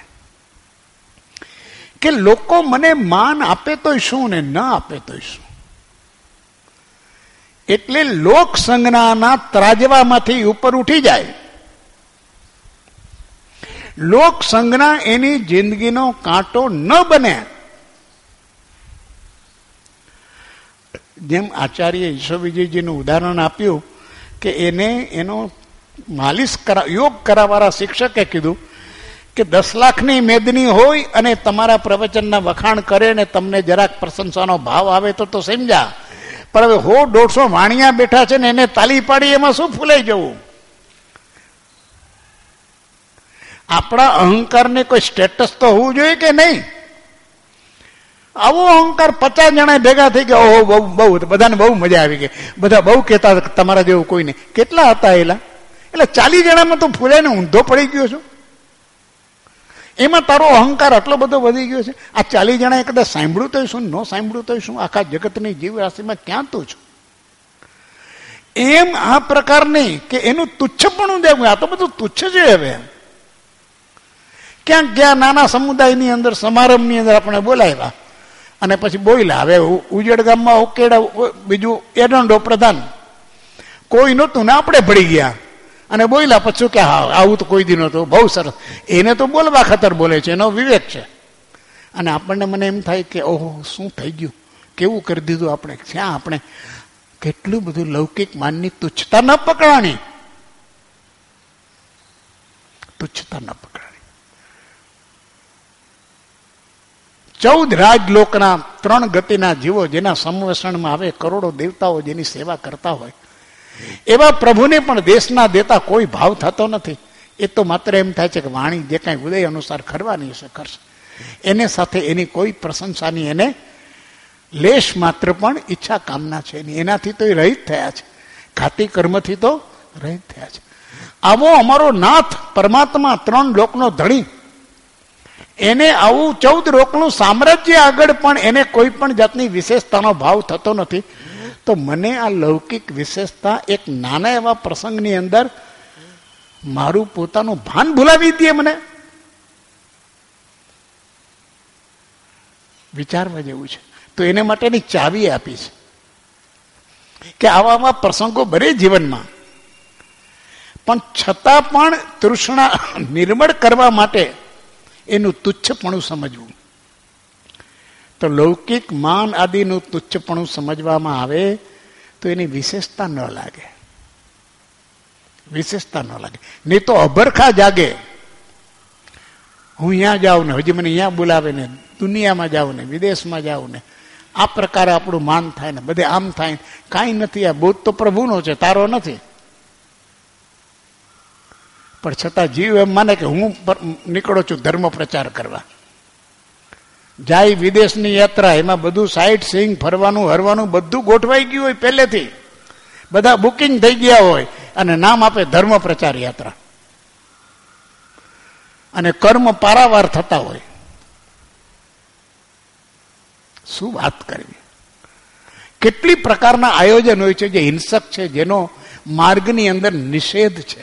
કે લોકો મને માન આપે તોય શું ને ન આપે તોય શું. એટલે લોક સંજ્ઞાના ત્રાજવામાંથી ઉપર ઉઠી જાય. લોક સંજ્ઞા એની જિંદગીનો કાંટો ન બને. જેમ આચાર્ય ઈશ્વર વિજયજીનું ઉદાહરણ આપ્યું કે એને એનો માલિશ કરા યોગ કરાવવાળા શિક્ષકે કીધું કે દસ લાખની મેદની હોય અને તમારા પ્રવચનના વખાણ કરે ને તમને જરાક પ્રશંસાનો ભાવ આવે તો તો સમજા. પણ હવે હો દોઢસો વાણિયા બેઠા છે ને એને તાલી પાડી એમાં શું ફૂલાઈ જવું. આપણા અહંકારને કોઈ સ્ટેટસ તો હોવું જોઈએ કે નહીં. આવો અહંકાર પચાસ જણા ભેગા થઈ ગયા, ઓહો બહુ બહુ બધાને બહુ મજા આવી ગઈ, બધા બહુ કહેતા તમારા જેવું કોઈ નહીં. કેટલા હતા એલા? એટલે ચાલીસ જણામાં તો ફૂલાઈને ઊંધો પડી ગયો છું. એમાં તારો અહંકાર આટલો બધો વધી ગયો છે. આ ચાલીસ જણા કદાચ સાંભળ્યું તો શું, ન સાંભળ્યું તો શું, આખા જગતની જીવ રાશિમાં ક્યાં તું છું. એમ આ પ્રકારની કે એનું તુચ્છપણું દેવું, આ તો બધું તુચ્છ છે. હવે ક્યાંક ગયા નાના સમુદાયની અંદર, સમારંભની અંદર આપણે બોલાવ્યા અને પછી બોલ્યા. હવે ઉજેડ ગામમાં ઉકેડા બીજું એરંડો પ્રધાન કોઈ નહોતું ને આપણે ભળી ગયા અને બોલ્યા. પછી કે હા આવું તો કોઈ દી નહોતું, બહુ સરસ. એને તો બોલવા ખાતર બોલે છે, એનો વિવેક છે. અને આપણને મને એમ થાય કે ઓહો શું થઈ ગયું, કેવું કરી દીધું આપણે, ક્યાં આપણે કેટલું બધું લૌકિક માનની તુચ્છતા ન પકડાણી, તુચ્છતા ન પકડાણી. ચૌદ રાજલોકના ત્રણ ગતિના જીવો જેના સંવસણમાં આવે, કરોડો દેવતાઓ જેની સેવા કરતા હોય, એવા પ્રભુને પણ દેશના દેતા કોઈ ભાવ થતો નથી. એ તો માત્ર એમ થાય છે કે વાણી જે કાંઈ ઉદય અનુસાર કરવાની હશે કરશે, એને સાથે એની કોઈ પ્રશંસાની એને લેશ માત્ર પણ ઈચ્છા કામના છે નહીં. એનાથી તો એ રહિત થયા છે, ઘાતી કર્મથી તો રહિત થયા છે. આવો અમારો નાથ પરમાત્મા, ત્રણ લોકનો ધણી, એને આવું ચૌદ લોકનું સામ્રાજ્ય આગળ પણ એને કોઈ પણ જાતની વિશેષતાનો ભાવ થતો નથી. તો મને આ લૌકિક વિશેષતા એક નાના એવા પ્રસંગની અંદર મારું પોતાનું ભાન ભૂલાવી દે, મને વિચારવા જેવું છે. તો એને માટેની ચાવી આપી છે કે આવા આવા પ્રસંગો બને જીવનમાં, પણ છતાં પણ તૃષ્ણા નિર્મળ કરવા માટે એનું તુચ્છપણું સમજવું. તો લૌકિક માન આદિનું તુચ્છપણું સમજવામાં આવે તો એની વિશેષતા ન લાગે, વિશેષતા ન લાગે. નહીં તો અભરખા જાગે, હું અહીંયા જાઉં ને હજી મને અહીંયા બોલાવે ને, દુનિયામાં જાઉં ને, વિદેશમાં જાઉં ને, આ પ્રકારે આપણું માન થાય ને, બધે આમ થાય. કાંઈ નથી, આ બોધ તો પ્રભુનો છે, તારો નથી. પણ છતાં જીવ એમ માને કે હું નીકળો છું ધર્મ પ્રચાર કરવા. જાય વિદેશની યાત્રા, એમાં બધું સાઇટ સીઈંગ, ફરવાનું હરવાનું બધું ગોઠવાઈ ગયું હોય પહેલેથી, બધા બુકિંગ થઈ ગયા હોય, અને નામ આપે ધર્મ પ્રચાર યાત્રા, અને કર્મ પારાવાર થતા હોય. શું વાત કરવી! કેટલી પ્રકારના આયોજન હોય છે જે હિંસક છે, જેનો માર્ગની અંદર નિષેધ છે.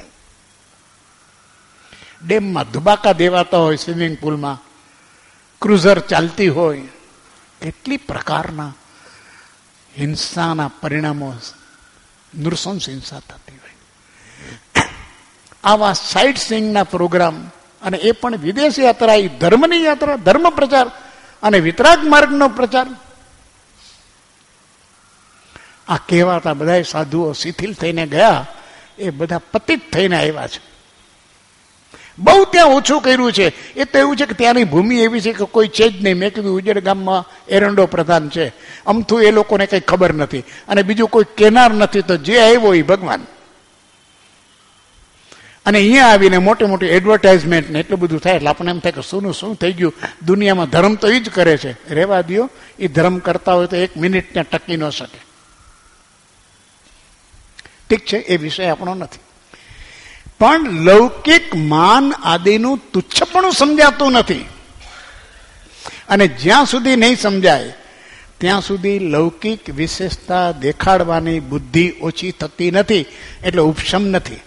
ડેમમાં ધુબાકા દેવાતા હોય, સ્વિમિંગ પુલમાં ક્રુઝર ચાલતી હોય, કેટલી પ્રકારના હિંસાના પરિણામો, નૃશંસ હિંસા થતી હોય. આવા સાઇટ સીઈંગના પ્રોગ્રામ, અને એ પણ વિદેશ યાત્રા, એ ધર્મની યાત્રા, ધર્મ પ્રચાર અને વિતરાગ માર્ગનો પ્રચાર. આ કહેવાતા બધા સાધુઓ શિથિલ થઈને ગયા, એ બધા પતિત થઈને આવ્યા છે. બહુ ત્યાં ઓછું કર્યું છે. એ તો એવું છે કે ત્યાંની ભૂમિ એવી છે કે કોઈ છે જ નહીં. મેં કીધું ઉજેડ ગામમાં એરંડો પ્રધાન છે, અમથું એ લોકોને કંઈ ખબર નથી, અને બીજું કોઈ કેનાર નથી. તો જે આવ્યો એ ભગવાન. અને અહીંયા આવીને મોટી મોટી એડવર્ટાઇઝમેન્ટ ને એટલું બધું થાય એટલે આપણને એમ થાય કે શું શું થઈ ગયું, દુનિયામાં ધર્મ તો એ જ કરે છે. રહેવા દો, એ ધર્મ કરતા હોય તો એક મિનિટ ત્યાં ટકી ન શકે. ઠીક છે, એ વિષય આપણો નથી. પણ લૌકિક માન આદિનું તુચ્છપણું સમજાતું નથી, અને જ્યાં સુધી નહીં સમજાય ત્યાં સુધી લૌકિક વિશેષતા દેખાડવાની બુદ્ધિ ઓછી થતી નથી, એટલે ઉપશમ નથી.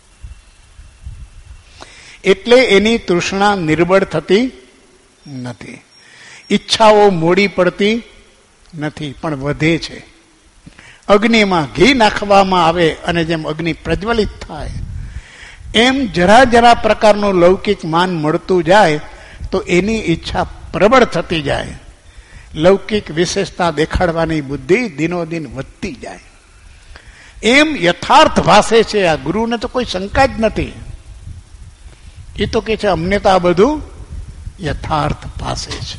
એટલે એની તૃષ્ણા નિર્બળ થતી નથી, ઈચ્છાઓ મોડી પડતી નથી, પણ વધે છે. અગ્નિમાં ઘી નાખવામાં આવે અને જેમ અગ્નિ પ્રજ્વલિત થાય, એમ જરા જરા પ્રકારનું લૌકિક માન મળતું જાય તો એની ઈચ્છા પ્રબળ થતી જાય. લૌકિક વિશેષતા દેખાડવાની બુદ્ધિ દિનોદિન વધતી જાય. એમ યથાર્થ ભાષે છે. આ ગુરુને તો કોઈ શંકા જ નથી. એ તો કે છે અમને તો આ બધું યથાર્થ ભાષે છે.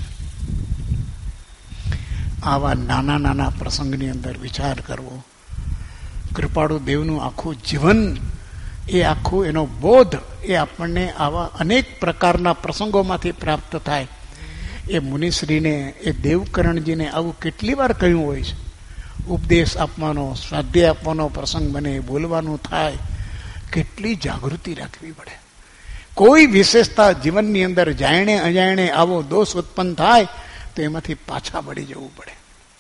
આવા નાના નાના પ્રસંગની અંદર વિચાર કરવો, કૃપાળુ દેવનું આખું જીવન, એ આખું એનો બોધ એ આપણને આવા અનેક પ્રકારના પ્રસંગોમાંથી પ્રાપ્ત થાય. એ મુનિશ્રીને, એ દેવકરણજીને આવું કેટલી વાર કહ્યું હોય છે. ઉપદેશ આપવાનો, સ્વાધ્યાય આપવાનો પ્રસંગ બને, બોલવાનું થાય, કેટલી જાગૃતિ રાખવી પડે. કોઈ વિશેષતા જીવનની અંદર જાણે અજાણે આવો દોષ ઉત્પન્ન થાય તો એમાંથી પાછા વળી જવું પડે.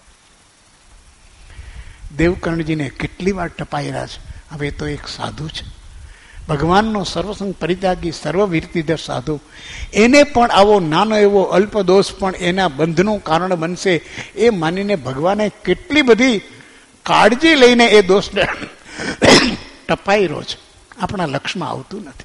દેવકર્ણજીને કેટલી વાર ટપાયેલા છે. હવે તો એક સાધુ છે, ભગવાનનો સર્વસંગ પરિત્યાગી સર્વવીરતીધર સાધુ, એને પણ આવો નાનો એવો અલ્પ દોષ પણ એના બંધનું કારણ બનશે એ માનીને ભગવાને કેટલી બધી કાળજી લઈને એ દોષને ટપાઈ રહ્યો છે. આપણા લક્ષમાં આવતું નથી,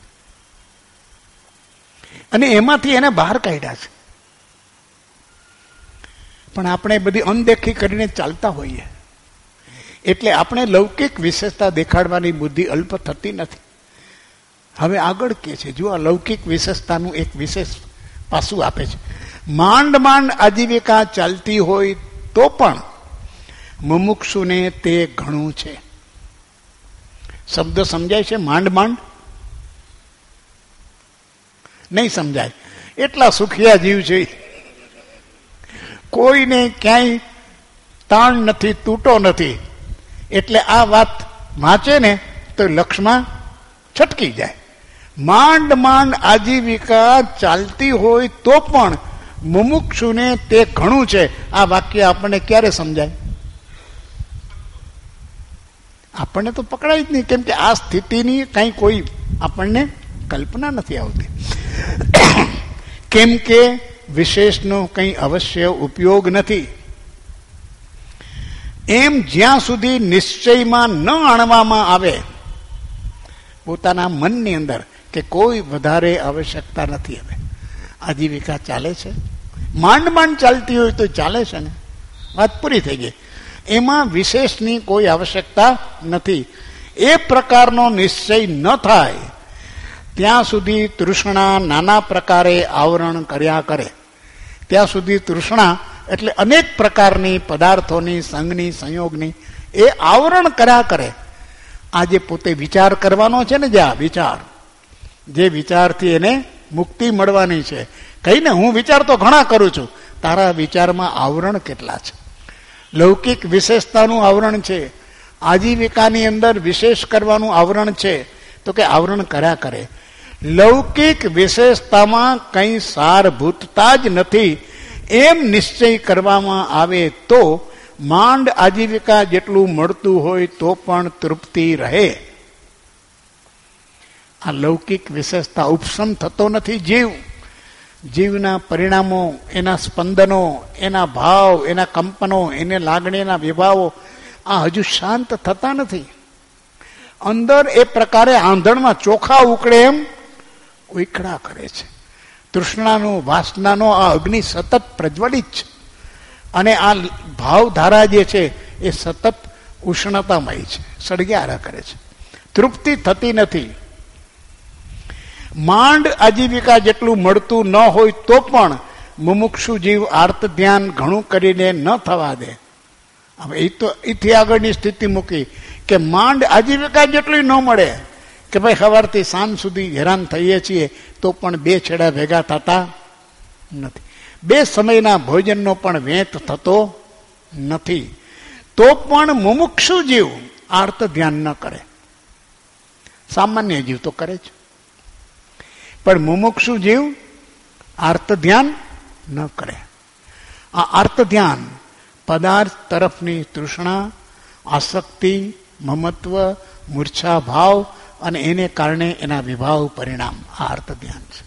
અને એમાંથી એને બહાર કાઢ્યા છે. પણ આપણે બધી અનદેખી કરીને ચાલતા હોઈએ, એટલે આપણે લૌકિક વિશેષતા દેખાડવાની બુદ્ધિ અલ્પ થતી નથી. હવે આગળ કે છે, જો આ લૌકિક વિશેષતાનું એક વિશેષ પાસું આપે છે. માંડ માંડ આજીવિકા ચાલતી હોય તો પણ મુમુક્ષુને તે ઘણું છે. શબ્દ સમજાય છે? માંડ માંડ નહીં સમજાય. એટલા સુખિયા જીવ છે, કોઈને ક્યાંય તાણ નથી, તૂટો નથી. એટલે આ વાત વાંચે ને તો લક્ષમાં છટકી જાય. માંડ માંડ આજીવિકા ચાલતી હોય તો પણ મુમુક્ષુને તે ઘણું છે. આ વાક્ય આપણને ક્યારે સમજાય? આપણને તો પકડાય જ નહીં, કેમ કે આ સ્થિતિની કઈ કોઈ આપણને કલ્પના નથી આવતી. કેમ કે વિશેષનો કંઈ અવશ્ય ઉપયોગ નથી. એમ જ્યાં સુધી નિશ્ચયમાં ન આણવામાં આવે પોતાના મનની અંદર કે કોઈ વધારે આવશ્યકતા નથી, હવે આજીવિકા ચાલે છે, માંડ માંડ ચાલતી હોય તો ચાલે છે ને, વાત પૂરી થઈ ગઈ. એમાં વિશેષની કોઈ આવશ્યકતા નથી. એ પ્રકારનો નિશ્ચય ન થાય ત્યાં સુધી તૃષ્ણા નાના પ્રકારે આવરણ કર્યા કરે. ત્યાં સુધી તૃષ્ણા એટલે અનેક પ્રકારની પદાર્થોની સંગની સંયોગની એ આવરણ કર્યા કરે. આજે પોતે વિચાર કરવાનો છે ને, જે આ વિચાર, જે વિચારથી એને મુક્તિ મળવાની છે, કહીને હું વિચાર તો ઘણા કરું છું, તારા વિચારમાં આવરણ કેટલા છે? લૌકિક વિશેષતાનું આવરણ છે, આજીવિકાની અંદર વિશેષ કરવાનું આવરણ છે, તો કે આવરણ કર્યા કરે. લૌકિક વિશેષતામાં કંઈ સારભૂતતા જ નથી એમ નિશ્ચય કરવામાં આવે તો માંડ આજીવિકા જેટલું મળતું હોય તો પણ તૃપ્તિ રહે. આ લૌકિક વિશેષતા ઉપશમ થતો નથી. જીવ જીવના પરિણામો, એના સ્પંદનો, એના ભાવ, એના કંપનો, એને લાગણીના વિભાવો આ હજુ શાંત થતા નથી. અંદર એ પ્રકારે આંધણમાં ચોખા ઉકળે એમ ઉકળા કરે છે. તૃષ્ણાનો, વાસનાનો આ અગ્નિ સતત પ્રજ્વલિત છે, અને આ ભાવધારા જે છે એ સતત ઉષ્ણતામય છે, સળગ્યા કરે છે, તૃપ્તિ થતી નથી. માંડ આજીવિકા જેટલું મળતું ન હોય તો પણ મુમુક્ષુ જીવ આર્ત ધ્યાન ઘણું કરીને ન થવા દે. હવે એ તો એથી આગળની સ્થિતિ મૂકી કે માંડ આજીવિકા જેટલું ન મળે, કે ભાઈ સવારથી સાંજ સુધી હેરાન થઈએ છીએ તો પણ બે છેડા ભેગા થતા નથી, બે સમયના ભોજનનો પણ વેત થતો નથી, તો પણ મુમુક્ષુ જીવ આર્ત ધ્યાન ન કરે. સામાન્ય જીવ તો કરે છે, પણ મુમુક્ષુ જીવ આર્ત ધ્યાન ન કરે. આ આર્ત ધ્યાન પદાર્થ તરફની તૃષ્ણા, આસક્તિ, મમત્વ, મૂર્છા ભાવ અને એને કારણે એના વિભાવ પરિણામ આ આર્ત ધ્યાન છે.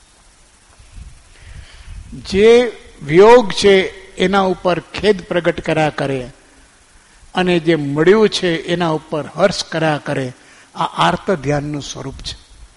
જે વિયોગ છે એના ઉપર ખેદ પ્રગટ કર્યા કરે અને જે મળ્યું છે એના ઉપર હર્ષ કર્યા કરે, આ આર્ત ધ્યાનનું સ્વરૂપ છે.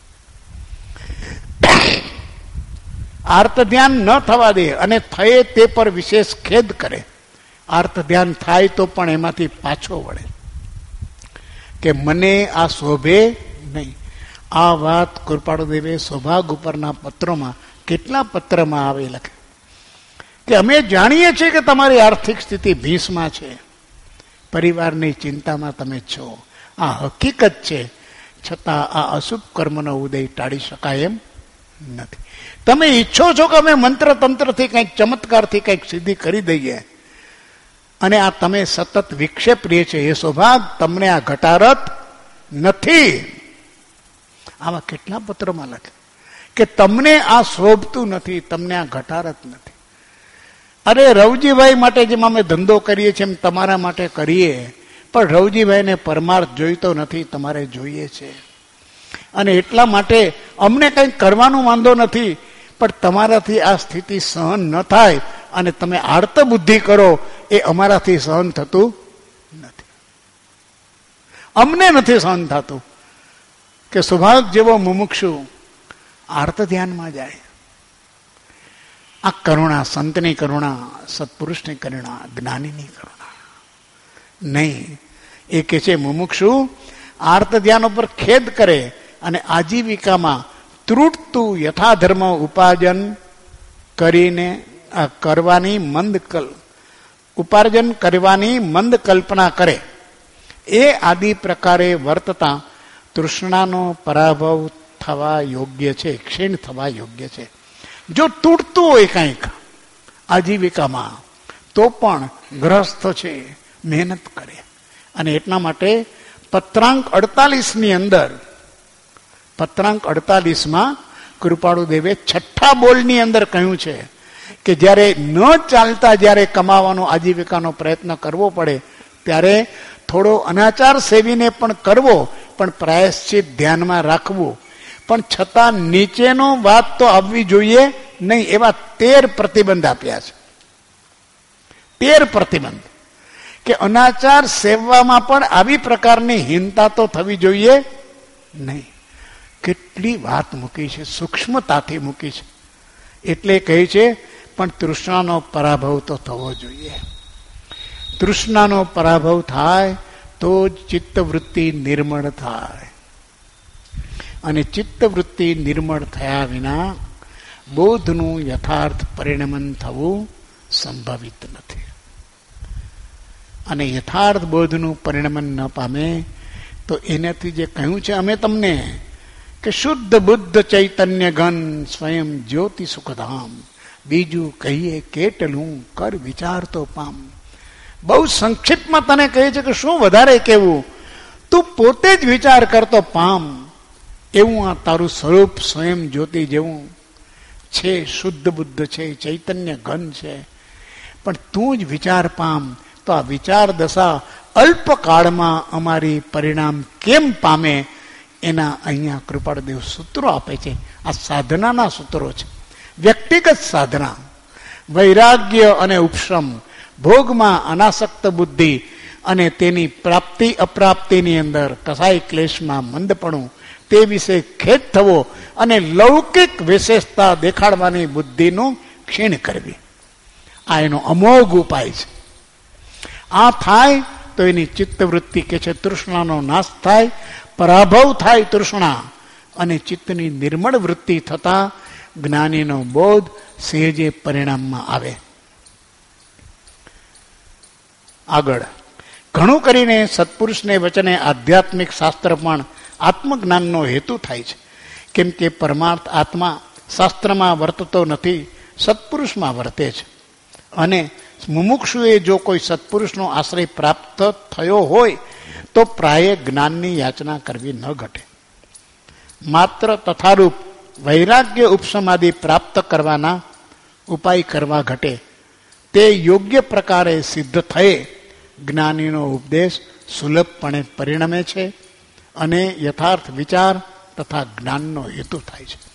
આર્ત ધ્યાન ન થવા દે અને થયે તે પર વિશેષ ખેદ કરે. આર્ત ધ્યાન થાય તો પણ એમાંથી પાછો વળે કે મને આ શોભે નહીં. આ વાત કૃપાળુદેવે સૌભાગ ઉપરના પત્રોમાં, કેટલા પત્રમાં આવે લખે કે અમે જાણીએ છીએ કે તમારી આર્થિક સ્થિતિ ભીંસમાં છે, પરિવારની ચિંતામાં તમે છો, આ હકીકત છે, છતાં આ અશુભ કર્મનો ઉદય ટાળી શકાય એમ નથી. તમે ઈચ્છો છો કે અમે મંત્ર તંત્રથી કંઈક ચમત્કારથી કંઈક સિદ્ધિ કરી દઈએ, અને આ તમે સતત વિક્ષેપ રહે છે. એ સૌભાગ તમને આ ઘટારત નથી. આવા કેટલા પત્રોમાં લખે કે તમને આ શોભતું નથી, તમને આ ઘટારત નથી. અરે રવજીભાઈ માટે જેમ અમે ધંધો કરીએ છીએ એમ તમારા માટે કરીએ, પણ રવજીભાઈને પરમાર્થ જોઈતો નથી, તમારે જોઈએ છે. અને એટલા માટે અમને કંઈક કરવાનું વાંધો નથી, પણ તમારાથી આ સ્થિતિ સહન ન થાય અને તમે આર્ત બુદ્ધિ કરો એ અમારાથી સહન થતું નથી. અમને નથી સહન થતું કે સૌભાગ જેવો મુમુક્ષુ આર્ત ધ્યાનમાં જાય. આ કરુણા સંતની કરુણા, સત્પુરુષની કરુણા, જ્ઞાનીની કરુણા નહીં. એ કે છે મુમુક્ષુ આર્ત ધ્યાન ઉપર ખેદ કરે અને આજીવિકામાં ત્રુટતું યથાધર્મ ઉપાર્જન કરીને કરવાની મંદ કલ ઉપાર્જન કરવાની મંદ કલ્પના કરે, એ આદિ પ્રકારે વર્તતા તૃષ્ણાનો પરાભવ થવા યોગ્ય છે, ક્ષીણ થવા યોગ્ય છે. જો તૂટતું હોય કંઈક આજીવિકામાં તો પણ ગ્રસ્ત છે, મહેનત કરે. અને એટલા માટે પત્રાંક અડતાલીસ ની અંદર પત્રાંક અડતાલીસ માં કૃપાળુ દેવે છઠ્ઠા બોલની અંદર કહ્યું છે કે જ્યારે ન ચાલતા જ્યારે કમાવાનો આજીવિકાનો પ્રયત્ન કરવો પડે ત્યારે થોડો અનાચાર સેવીને પણ કરવો, પણ પ્રાયશ્ચિત ધ્યાનમાં રાખવું. પણ છતાં નીચેનો વાત તો આવવી જોઈએ નહીં, એવા તેર પ્રતિબંધ આપ્યા છે. તેર પ્રતિબંધ કે અનાચાર સેવવામાં પણ આવી પ્રકારની હીનતા તો થવી જોઈએ નહીં. કેટલી વાત મૂકી છે, સૂક્ષ્મતાથી મૂકી છે. એટલે કહે છે પણ તૃષ્ણાનો પરાભવ તો થવો જોઈએ. તૃષ્ણાનો પરાભવ થાય તો જ ચિત્તવૃત્તિ નિર્મળ થાય. અને ચિત્તવૃત્તિ નિર્મળ થયા વિના બોધનું યથાર્થ પરિણમન થવું સંભવિત નથી. અને યથાર્થ બોધનું પરિણમન ન પામે તો એનાથી જે કહ્યું છે અમે તમને કે શુદ્ધ બુદ્ધ ચૈતન્ય ઘન સ્વયં જ્યોતિ સુખધામ, બીજું કહીએ કેટલું કર વિચાર તો પામ. બહુ સંક્ષિપ્તમાં તને કહે છે કે શું વધારે કહેવું, તું પોતે જ વિચાર કરતો પામ. એવું આ તારું સ્વરૂપ સ્વયં જ્યોતિ જેવું છે, શુદ્ધ બુદ્ધ છે, ચૈતન્ય ઘન છે. પણ તું જ વિચાર પામ. તો આ વિચાર દશા અલ્પકાળમાં અમારી પરિણામ કેમ પામે, એના અહીંયા કૃપાળદેવ સૂત્રો આપે છે. આ સાધનાના સૂત્રો છે, વ્યક્તિગત સાધના. વૈરાગ્ય અને ઉપશમ, ભોગમાં અનાસક્ત બુદ્ધિ અને તેની પ્રાપ્તિ અપ્રાપ્તિની અંદર કસાય ક્લેશમાં મંદપણું, તે વિશે ખેદ થવો અને લૌકિક વિશેષતા દેખાડવાની બુદ્ધિનું ક્ષીણ કરવી. આ એનો અમોઘ ઉપાય છે. આ થાય તો એની ચિત્તવૃત્તિ કે છે તૃષ્ણાનો નાશ થાય, પરાભવ થાય તૃષ્ણા, અને ચિત્તની નિર્મળ વૃત્તિ થતા જ્ઞાનીનો બોધ સહેજે પરિણામમાં આવે. આગળ ઘણું કરીને સત્પુરુષને વચને આધ્યાત્મિક શાસ્ત્ર પણ આત્મજ્ઞાનનો હેતુ થાય છે. કેમ કે પરમાર્થ આત્મા શાસ્ત્રમાં વર્તતો નથી, સત્પુરુષમાં વર્તે છે. અને મુમુક્ષુએ જો કોઈ સત્પુરુષનો આશ્રય પ્રાપ્ત થયો હોય તો પ્રાય જ્ઞાનની યાચના કરવી ન ઘટે. માત્ર તથારૂપ વૈરાગ્ય ઉપશમાદિ પ્રાપ્ત કરવાના ઉપાય કરવા ઘટે. તે યોગ્ય પ્રકારે સિદ્ધ થયે જ્ઞાનીનો ઉપદેશ સુલભપણે પરિણમે છે અને યથાર્થ વિચાર તથા જ્ઞાનનો હેતુ થાય છે.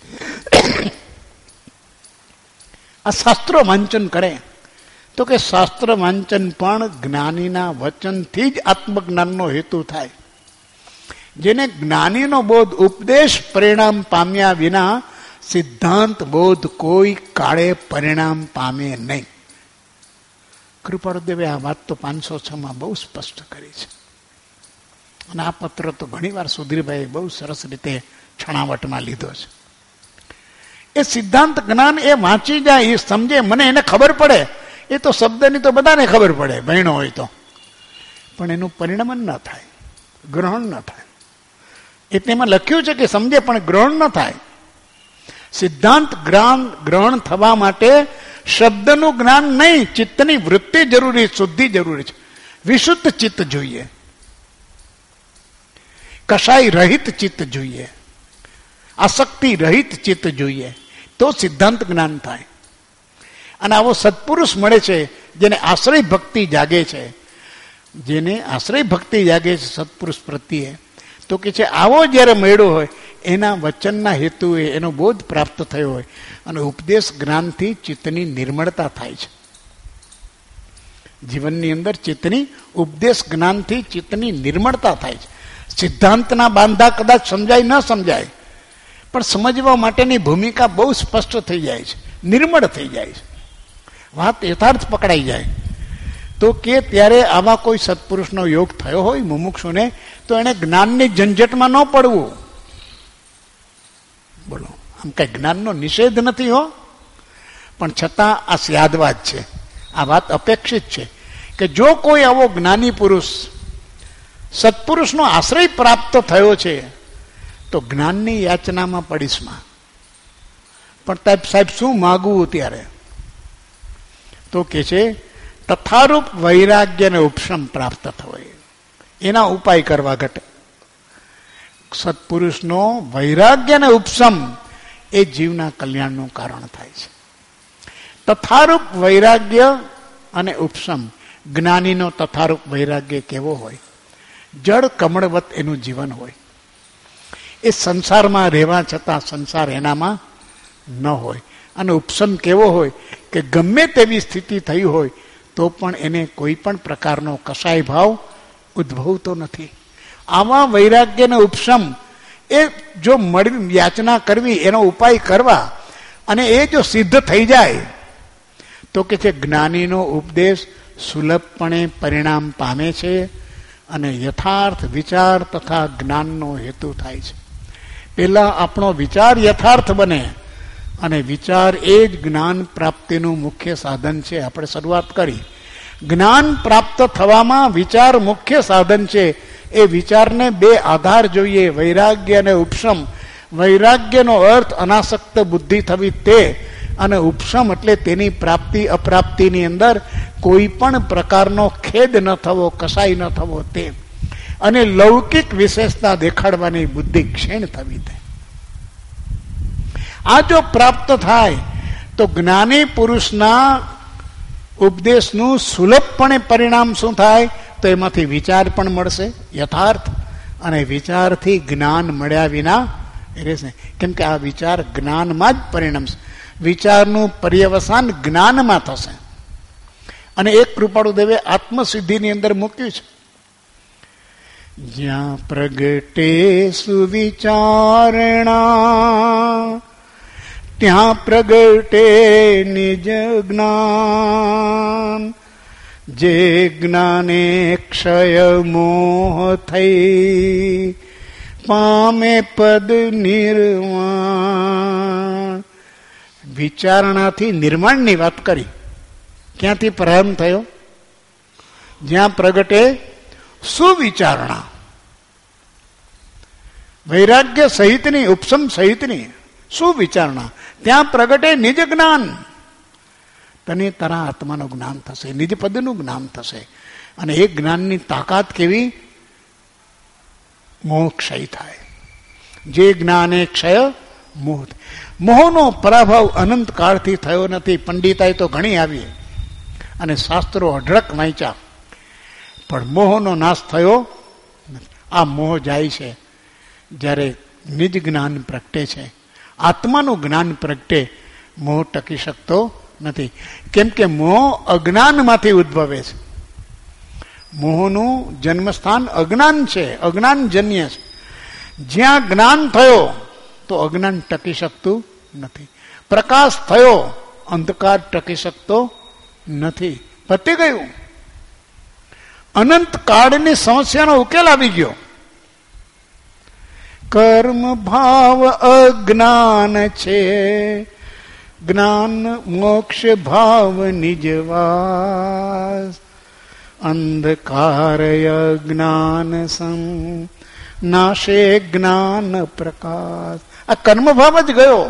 આ શાસ્ત્રો વાંચન કરે તો કે શાસ્ત્ર વાંચન પણ જ્ઞાનીના વચનથી જ આત્મજ્ઞાનનો હેતુ થાય. જેને જ્ઞાનીનો બોધ ઉપદેશ પરિણામ પામ્યા વિના સિદ્ધાંત બોધ કોઈ કાળે પરિણામ પામે નહીં. કૃપાળુદેવે આ વાત તો પાંચસો છ માં બહુ સ્પષ્ટ કરી છે. અને આ પત્ર તો ઘણી વાર સુધીરભાઈ બહુ સરસ રીતે છણાવટમાં લીધો છે. એ સિદ્ધાંત જ્ઞાન એ વાંચી જાય, એ સમજે, મને એને ખબર પડે. એ તો શબ્દની તો બધાને ખબર પડે ભણ્યો હોય તો, પણ એનું પરિણમન ન થાય, ગ્રહણ ન થાય. એટલે એમાં લખ્યું છે કે સમજે પણ ગ્રહણ ન થાય. સિદ્ધાંત જ્ઞાન ગ્રહણ થવા માટે શબ્દનું જ્ઞાન નહીં, ચિત્તની વૃત્તિ જરૂરી, શુદ્ધિ જરૂરી છે. વિશુદ્ધ ચિત્ત જોઈએ, કશાય રહિત ચિત્ત જોઈએ, આસક્તિ રહિત ચિત્ત જોઈએ, તો સિદ્ધાંત જ્ઞાન થાય. અને આવો સત્પુરુષ મળે છે જેને આશ્રય ભક્તિ જાગે છે. જેને આશ્રય ભક્તિ જાગે છે સત્પુરુષ પ્રત્યે, તો કે છે આવો જ્યારે મળ્યો હોય એના વચનના હેતુએ એનો બોધ પ્રાપ્ત થયો હોય અને ઉપદેશ જ્ઞાનથી ચિત્તની નિર્મળતા થાય છે. જીવનની અંદર ચિત્તની ઉપદેશ જ્ઞાનથી ચિત્તની નિર્મળતા થાય છે. સિદ્ધાંતના બાંધા કદાચ સમજાય ન સમજાય, પણ સમજવા માટેની ભૂમિકા બહુ સ્પષ્ટ થઈ જાય છે. નિર્મળ થઈ જાય છે, વાત યથાર્થ પકડાઈ જાય. તો કે ત્યારે આવા કોઈ સત્પુરુષનો યોગ થયો હોય મુમુક્ષુને, તો એને જ્ઞાનની ઝંઝટમાં ન પડવું. બોલો, આમ કઈ જ્ઞાનનો નિષેધ નથી હો, પણ છતાં આ સ્યાદવાદ છે. આ વાત અપેક્ષિત છે કે જો કોઈ આવો જ્ઞાની પુરુષ સત્પુરુષનો આશ્રય પ્રાપ્ત થયો છે તો જ્ઞાનની યાચનામાં પડીશમાં. પણ સાહેબ શું માગવું ત્યારે? તો કે છે તથારૂપ વૈરાગ્યને ઉપશમ પ્રાપ્ત થવાય, એના ઉપાય કરવા ઘટે. સત્પુરુષનો વૈરાગ્યને ઉપશમ એ જીવના કલ્યાણનું કારણ થાય છે. તથારૂપ વૈરાગ્ય અને ઉપશમ, જ્ઞાનીનો તથારૂપ વૈરાગ્ય કેવો હોય? જળ કમળવત એનું જીવન હોય. એ સંસારમાં રહેવા છતાં સંસાર એનામાં ન હોય. અને ઉપશમ કેવો હોય કે ગમે તેવી સ્થિતિ થઈ હોય તો પણ એને કોઈ પણ પ્રકારનો કસાય ભાવ ઉદ્ભવતો નથી. આવા વૈરાગ્યને ઉપશમ એ જો મળવી, યાચના કરવી, એનો ઉપાય કરવા, અને એ જો સિદ્ધ થઈ જાય તો કે છે જ્ઞાનીનો ઉપદેશ સુલભપણે પરિણામ પામે છે અને યથાર્થ વિચાર તથા જ્ઞાનનો હેતુ થાય છે. પેલા આપણો વિચાર યથાર્થ બને, અને વિચાર એ જ જ્ઞાન પ્રાપ્તિનું મુખ્ય સાધન છે. આપણે શરૂઆત કરી, જ્ઞાન પ્રાપ્ત થવામાં વિચાર મુખ્ય સાધન છે. એ વિચારને બે આધાર જોઈએ, વૈરાગ્ય અને ઉપશમ. વૈરાગ્યનો અર્થ અનાસક્ત બુદ્ધિ થવી તે, અને ઉપશમ એટલે તેની પ્રાપ્તિ અપ્રાપ્તિની અંદર કોઈ પણ પ્રકારનો ખેદ ન થવો, કસાઈ ન થવો તે, અને લૌકિક વિશેષતા દેખાડવાની બુદ્ધિ ક્ષીણ થવી તે. આ જો પ્રાપ્ત થાય તો જ્ઞાની પુરુષના ઉપદેશનું સુલભપણે પરિણામ શું થાય? તો એમાંથી વિચાર પણ મળશે યથાર્થ, અને વિચારથી જ્ઞાન મળ્યા વિના રહેશે. કેમ કે આ વિચાર જ્ઞાનમાં જ પરિણમશે. વિચારનું પર્યવસાન જ્ઞાનમાં થશે. અને એક કૃપાળુ દેવે આત્મસિદ્ધિની અંદર મૂક્યું છે, જ્યાં પ્રગટે સુવિચારણા ત્યાં પ્રગટે નિજ જ્ઞાન. જે જ્ઞાને ક્ષય મોહ થઈ પામે પદ નિર્વાણ. વિચારણાથી નિર્માણની વાત કરી. ક્યાંથી પ્રારંભ થયો? જ્યાં પ્રગટે સુવિચારણા, વૈરાગ્ય સહિતની, ઉપશમ સહિતની સુવિચારણા, ત્યાં પ્રગટે નિજ જ્ઞાન. તને તારા આત્માનું જ્ઞાન થશે, નિજ પદનું જ્ઞાન થશે. અને એ જ્ઞાનની તાકાત કેવી? મોહ ક્ષય થાય. જે જ્ઞાને ક્ષય મોહ. મોહનો પરાભવ અનંત કાળથી થયો નથી. પંડિતાઈ તો ઘણી આવી અને શાસ્ત્રો અઢળક વાંચ્યા, પણ મોહનો નાશ થયો નથી. આ મોહ જાય છે જ્યારે નિજ જ્ઞાન પ્રગટે છે, આત્માનું જ્ઞાન પ્રગટે. મોહ ટકી શકતો નથી, કેમ કે મોહ અજ્ઞાનમાંથી ઉદ્ભવે છે. મોહનું જન્મસ્થાન અજ્ઞાન છે, અજ્ઞાનજન્ય છે. જ્યાં જ્ઞાન થયો તો અજ્ઞાન ટકી શકતું નથી. પ્રકાશ થયો, અંધકાર ટકી શકતો નથી. પતી ગયું. અનંત કાળની સમસ્યાનો ઉકેલ આવી ગયો. કર્મ ભાવ અજ્ઞાન છે, જ્ઞાન મોક્ષ ભાવ નિજવાસ. અંધકાર અજ્ઞાન સમ નાશે જ્ઞાન પ્રકાશ. આ કર્મ ભાવ જ ગયો.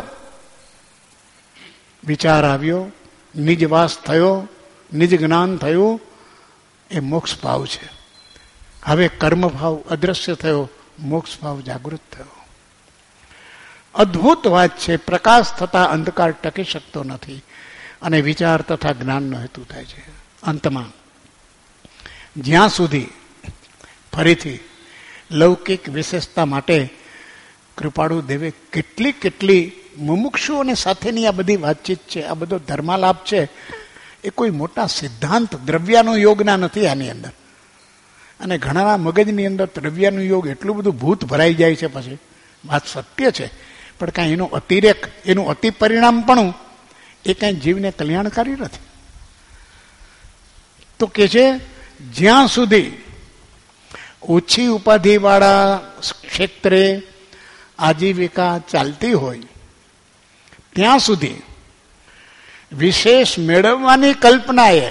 વિચાર આવ્યો, નિજવાસ થયો, નિજ જ્ઞાન થયું, એ મોક્ષ ભાવ છે. હવે કર્મ ભાવ અદ્રશ્ય થયો, મોક્ષ ભાવ જાગૃત થયો. અદ્ભુત વાત છે. પ્રકાશ થતા અંધકાર ટકી શકતો નથી, અને વિચાર તથા જ્ઞાનનો હેતુ થાય છે. અંતમાં જ્યાં સુધી ફરીથી લૌકિક વિશેષતા માટે કૃપાળુ દેવે કેટલી કેટલી મુમુક્ષુઓને સાથેની આ બધી વાતચીત છે, આ બધો ધર્માલાપ છે, એ કોઈ મોટા સિદ્ધાંત દ્રવ્યાનું યોગના નથી આની અંદર. અને ઘણા મગજની અંદર દ્રવ્યાનું યોગ એટલું બધું ભૂત ભરાઈ જાય છે. પછી વાત સત્ય છે, પણ કાંઈ એનો અતિરેક, એનું અતિ પરિણામ પણ એ કઈ જીવને કલ્યાણકારી નથી. તો કે છે જ્યાં સુધી ઓછી ઉપાધિ વાળા ક્ષેત્રે આજીવિકા ચાલતી હોય ત્યાં સુધી વિશેષ મેળવવાની કલ્પનાએ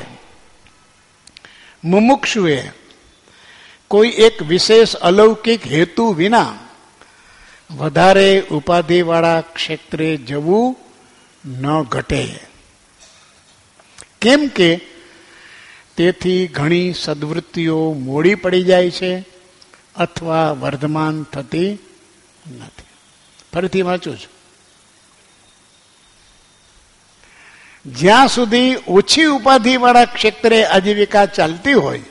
મુમુક્ષુએ કોઈ એક વિશેષ અલૌકિક હેતુ વિના વધારે ઉપાધિવાળા ક્ષેત્રે જવું ન ઘટે. કેમ કે તેથી ઘણી સદવૃત્તિઓ મોડી પડી જાય છે અથવા વર્ધમાન થતી નથી. ફરીથી વાંચું છું. જ્યાં સુધી ઓછી ઉપાધિવાળા ક્ષેત્રે આજીવિકા ચાલતી હોય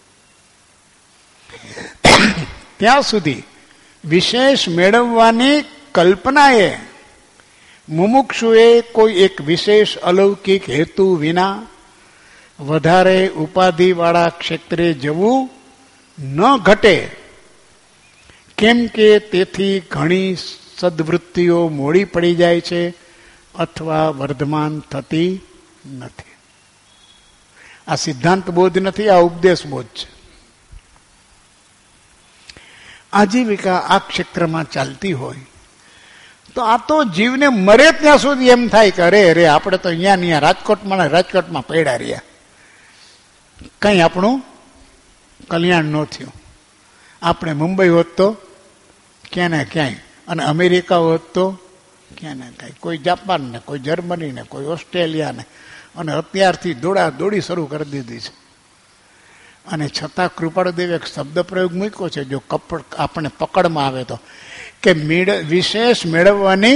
ત્યાં સુધી વિશેષ મેળવવાની કલ્પનાએ મુમુક્ષુએ કોઈ એક વિશેષ અલૌકિક હેતુ વિના વધારે ઉપાધિવાળા ક્ષેત્રે જવું ન ઘટે. કેમ કે તેથી ઘણી સદવૃત્તિઓ મોડી પડી જાય છે અથવા વર્ધમાન થતી નથી. આ સિદ્ધાંત બોધ નથી, આ ઉપદેશ બોધ છે. આજીવિકા આ ક્ષેત્રમાં ચાલતી હોય તો આ તો જીવને મરે ત્યાં સુધી એમ થાય કે અરે અરે આપણે તો અહીંયા અહીંયા રાજકોટમાં રાજકોટમાં પડ્યા રહ્યા, કઈ આપણું કલ્યાણ ન થયું. આપણે મુંબઈ હોત તો ક્યાં ને ક્યાંય, અને અમેરિકા હોત તો ક્યાં ને ક્યાંય, કોઈ જાપાન ને કોઈ જર્મની ને કોઈ ઓસ્ટ્રેલિયા ને, અને અત્યારથી દોડા દોડી શરૂ કરી દીધી છે. અને છતાં કૃપાળુદેવ એક શબ્દ પ્રયોગ મૂક્યો છે, જો કપડ આપણે પકડમાં આવે તો, કે મેળ વિશેષ મેળવવાની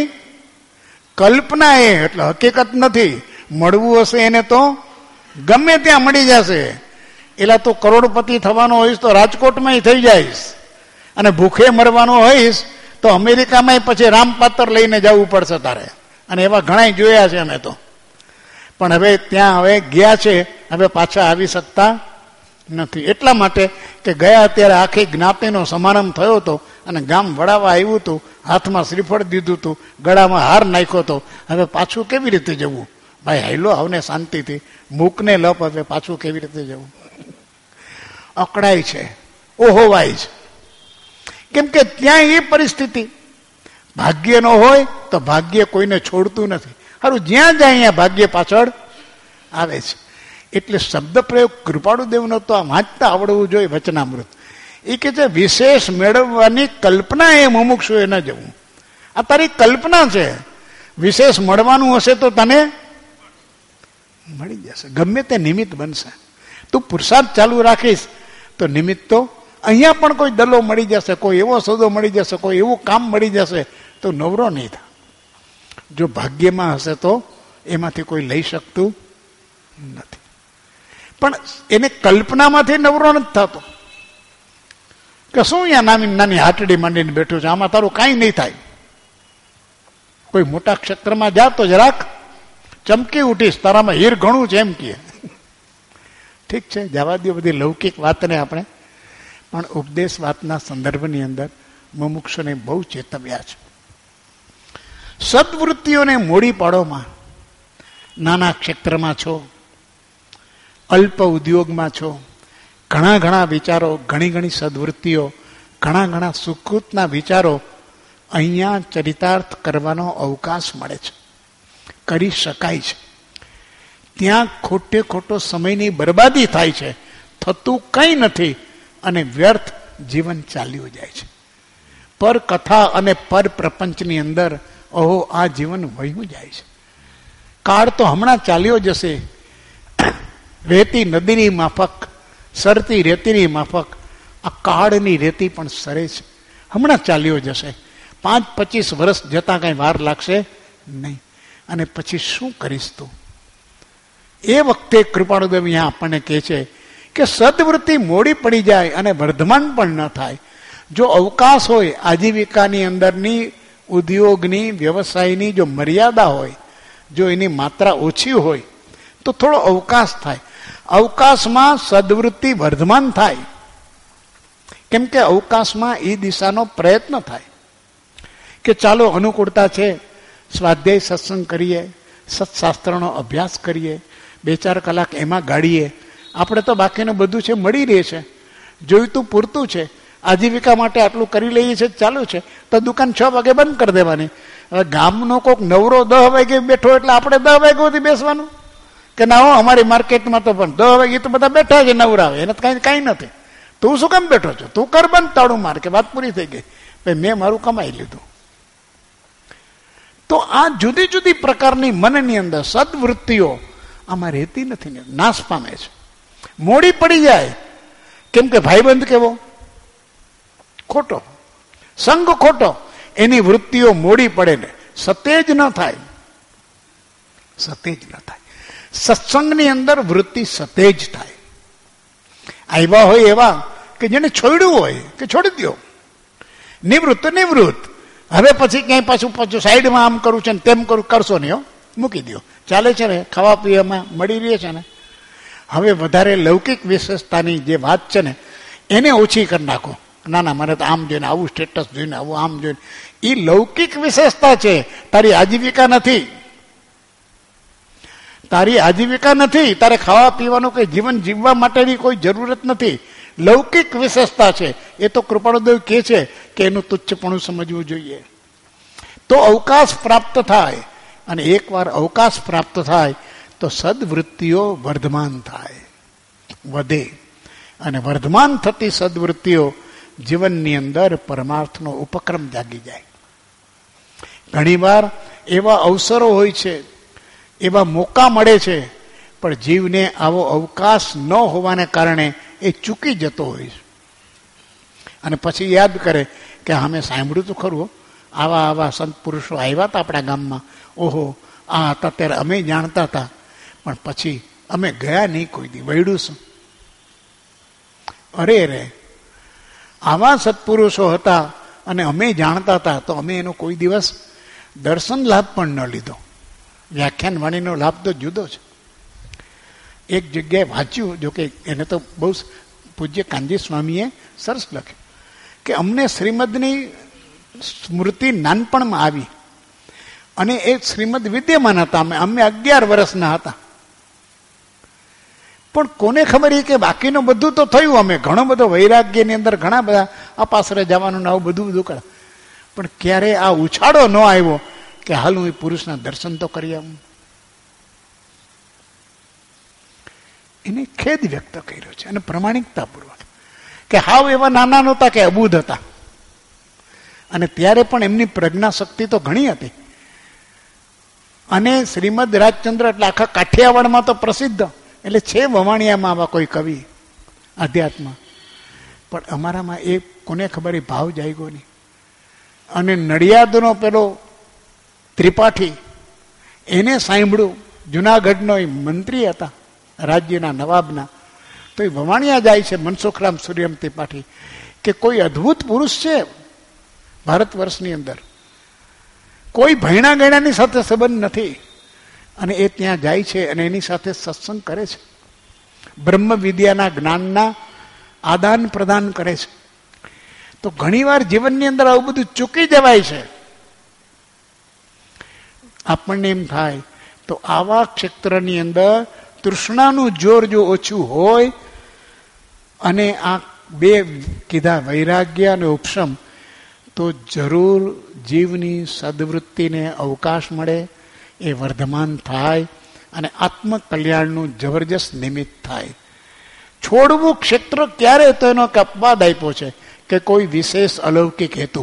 કલ્પના એ, એટલે હકીકત નથી. મળવું હશે એને તો ગમે ત્યાં મળી જશે. એલા તો કરોડપતિ થવાનો હોઈશ તો રાજકોટમાં થઈ જઈશ, અને ભૂખે મરવાનો હોઈશ તો અમેરિકામાં પછી રામપાત્ર લઈને જવું પડશે તારે. અને એવા ઘણા જોયા છે અમે તો. પણ હવે ત્યાં હવે ગયા છે, હવે પાછા આવી શકતા નથી. એટલા માટે કે ગયા અત્યારે આખી જ્ઞાતિનો સમારંભ થયો હતો અને ગામ વડાવા આવ્યું હતું, હાથમાં શ્રીફળ દીધું હતું, ગળામાં હાર નાખ્યો હતો. હવે પાછું કેવી રીતે જવું? ભાઈ હાઈલો આવને શાંતિથી, મૂકને લપ, હવે પાછું કેવી રીતે જવું? અકળાય છે, ઓહોવાય છે. કેમ કે ત્યાં એ પરિસ્થિતિ ભાગ્ય ન હોય તો ભાગ્ય કોઈને છોડતું નથી. સારું, જ્યાં જાય અહીંયા ભાગ્ય પાછળ આવે છે. એટલે શબ્દ પ્રયોગ કૃપાળુદેવનો તો આ વાંચતા આવડવું જોઈએ. વચનામૃત એ કે છે વિશેષ મેળવવાની કલ્પના એ મુમુક્ષુએ ન જવું. આ તારી કલ્પના છે. વિશેષ મળવાનું હશે તો તને મળી જશે, ગમે તે નિમિત્ત બનશે. તું પુરુષાર્થ ચાલુ રાખીશ તો નિમિત્ત તો અહીંયા પણ કોઈ દલો મળી જશે, કોઈ એવો સોદો મળી જશે, કોઈ એવું કામ મળી જશે તો નવરો નહીં થાય. જો ભાગ્યમાં હશે તો એમાંથી કોઈ લઈ શકતું નથી. પણ એને કલ્પનામાંથી નવરો નથી થતો કે શું અહીંયા નાની નાની હાટડી માંડીને બેઠું છે, આમાં તારું કાંઈ નહીં થાય. કોઈ મોટા ક્ષેત્રમાં જા તો જરાક ચમકી ઉઠીશ, તારામાં હીર ઘણું છે એમ કહે. ઠીક છે, જવા દો બધી લૌકિક વાતને આપણે, પણ ઉપદેશ વાતના સંદર્ભની અંદર મુમુક્ષુને બહુ ચેતવ્યા છે. સદવૃત્તિઓને મોડી પાડોમાં, નાના ક્ષેત્રમાં છો, અલ્પ ઉદ્યોગમાં છો, ઘણા ઘણા વિચારો, ઘણી ઘણી સદવૃત્તિઓ, ઘણા ઘણા સુકૃતના વિચારો અહીંયા ચરિતાર્થ કરવાનો અવકાશ મળે છે, કરી શકાય છે. ત્યાં ખોટે ખોટો સમયની બરબાદી થાય છે, થતું કંઈ નથી, અને વ્યર્થ જીવન ચાલ્યું જાય છે. પર કથા અને પર પ્રપંચની અંદર ઓહો આ જીવન વહ્યું જાય છે. કાળ તો હમણાં ચાલ્યો જશે. વહેતી નદીની માફક, સરતી રેતીની માફક આ કાળની રેતી પણ સરે છે, હમણાં ચાલ્યો જશે. પાંચ પચીસ વર્ષ જતા કઈ વાર લાગશે નહીં. અને પછી શું કરીશ તું? એ વખતે કૃપાળુદેવ અહીંયા આપણને કહે છે કે સદવૃત્તિ મોડી પડી જાય અને વર્ધમાન પણ ન થાય. જો અવકાશ હોય, આજીવિકાની અંદરની ઉદ્યોગની વ્યવસાયની જો મર્યાદા હોય, જો એની માત્રા ઓછી હોય તો થોડો અવકાશ થાય. અવકાશમાં સદવૃત્તિ વર્ધમાન થાય. કેમ કે અવકાશમાં એ દિશાનો પ્રયત્ન થાય કે ચાલો અનુકૂળતા છે, સ્વાધ્યાય સત્સંગ કરીએ, સત્શાસ્ત્રનો અભ્યાસ કરીએ, બે ચાર કલાક એમાં ગાડીએ. આપણે તો બાકીનું બધું છે મળી રહે છે, જોઈતું પૂરતું છે, આજીવિકા માટે આટલું કરી લઈએ છીએ, ચાલુ છે, તો દુકાન છ વાગે બંધ કરી દેવાની. હવે ગામનો કોઈક નવરો દહ વાગે બેઠો એટલે આપણે દહ વાગ્યા સુધી બેસવાનું કે ના હો, અમારી માર્કેટમાં તો પણ દહ વાગે તો બધા બેઠા છે નવરાવે, એને કઈ કાંઈ નથી. તું શું કામ બેઠો છો? તું કર બંધ, તાળું માર, કે વાત પૂરી થઈ ગઈ, ભાઈ મેં મારું કમાઈ લીધું. તો આ જુદી જુદી પ્રકારની મનની અંદર સદવૃત્તિઓ આમાં રહેતી નથી, નાશ પામે છે, મોડી પડી જાય. કેમ કે ભાઈબંધ કેવો ખોટો, સંગ ખોટો, એની વૃત્તિઓ મોડી પડે ને સતેજ ન થાય, સતેજ ન થાય. સત્સંગની અંદર વૃત્તિ સતેજ થાય. આવ્યા હોય એવા કે જેને છોડ્યું હોય કે છોડી દો, નિવૃત્ત નિવૃત્ત. હવે પછી ક્યાંય પાછું પાછું સાઈડમાં આમ કરું છે ને તેમ કરું, કરશો નહીં હો, મૂકી દો, ચાલે છે ને, ખાવા પીવામાં મળી રહે છે ને. હવે વધારે લૌકિક વિશેષતાની જે વાત છે ને એને ઓછી કરી નાખો. ના ના, મને તો આમ જોઈને, આવું સ્ટેટસ જોઈને, આવું આમ જોઈને, એ લૌકિક વિશેષતા છે, તારી આજીવિકા નથી, તારી આજીવિકા નથી, તારે ખાવા પીવાનું કોઈ જીવન જીવવા માટેની કોઈ જરૂરત નથી, લૌકિક વિશેષતા છે. એ તો કૃપાળુદેવ કહે છે કે એનું તુચ્છપણું સમજવું જોઈએ. તો અવકાશ પ્રાપ્ત થાય, અને એકવાર અવકાશ પ્રાપ્ત થાય તો સદવૃત્તિઓ વર્ધમાન થાય, વધે. અને વર્ધમાન થતી સદવૃત્તિઓ જીવનની અંદર પરમાર્થનો ઉપક્રમ જાગી જાય. ઘણીવાર એવા અવસરો હોય છે, એવા મોકા મળે છે, પણ જીવને આવો અવકાશ ન હોવાને કારણે એ ચૂકી જતો હોય છે. અને પછી યાદ કરે કે અમે સાંભળ્યું તો ખરું, આવા આવા સંત પુરુષો આવ્યા હતા આપણા ગામમાં, ઓહો આ હતા ત્યારે અમે જાણતા હતા, પણ પછી અમે ગયા નહીં કોઈ દી, વૈડું શું. અરે રે, આવા સત્પુરુષો હતા અને અમે જાણતા હતા, તો અમે એનો કોઈ દિવસ દર્શન લાભ પણ ન લીધો. વ્યાખ્યાન વાણીનો લાભ તો જુદો છે. એક જગ્યાએ વાંચ્યું, જોકે એને તો બહુ પૂજ્ય કાનજી સ્વામીએ સરસ લખ્યું કે અમને શ્રીમદની સ્મૃતિ નાનપણમાં આવી, અને એ શ્રીમદ વિદ્યમાન હતા, અમે અમે અગિયાર વર્ષના હતા. પણ કોને ખબર એ કે બાકીનું બધું તો થયું, અમે ઘણો બધો વૈરાગ્યની અંદર ઘણા બધા અપાસરે જવાનું આવું બધું બધું કરે, પણ ક્યારે આ ઉછાળો ન આવ્યો કે હાલ હું એ પુરુષના દર્શન તો કરી આવું. એને ખેદ વ્યક્ત કર્યો છે, અને પ્રમાણિકતાપૂર્વક, કે હાવ એવા નાના નહોતા કે અબૂધ હતા. અને ત્યારે પણ એમની પ્રજ્ઞા શક્તિ તો ઘણી હતી. અને શ્રીમદ રાજચંદ્ર એટલે આખા કાઠિયાવાડમાં તો પ્રસિદ્ધ, એટલે છે વવાણિયામાં આવા કોઈ કવિ અધ્યાત્મ, પણ અમારામાં એ કોને ખબર એ ભાવ જાગ્યો નહીં. અને નડિયાદનો પેલો ત્રિપાઠી, એને સાંભળ્યું, જુનાગઢનો એ મંત્રી હતા રાજ્યના નવાબના, તો એ વવાણિયા જાય છે, મનસુખરામ સૂર્યમ ત્રિપાઠી, કે કોઈ અદ્ભુત પુરુષ છે ભારત વર્ષની અંદર, કોઈ ભૈણા ગયણાની સાથે સંબંધ નથી, અને એ ત્યાં જાય છે અને એની સાથે સત્સંગ કરે છે, બ્રહ્મ વિદ્યાના જ્ઞાનના આદાન પ્રદાન કરે છે. તો ઘણીવાર જીવનની અંદર આવું બધું ચૂકી જવાય છે. આપણને એમ થાય તો આવા ક્ષેત્રની અંદર તૃષ્ણાનું જોર જો ઓછું હોય, અને આ બે કીધા વૈરાગ્ય અને ઉપશમ, તો જરૂર જીવની સદવૃત્તિને અવકાશ મળે, એ વર્ધમાન થાય, અને આત્મકલ્યાણનું જબરજસ્ત નિમિત્ત થાય. છોડવું ક્ષેત્ર ક્યારે, તો એનો એક અપવાદ આપ્યો છે કે કોઈ વિશેષ અલૌકિક હેતુ.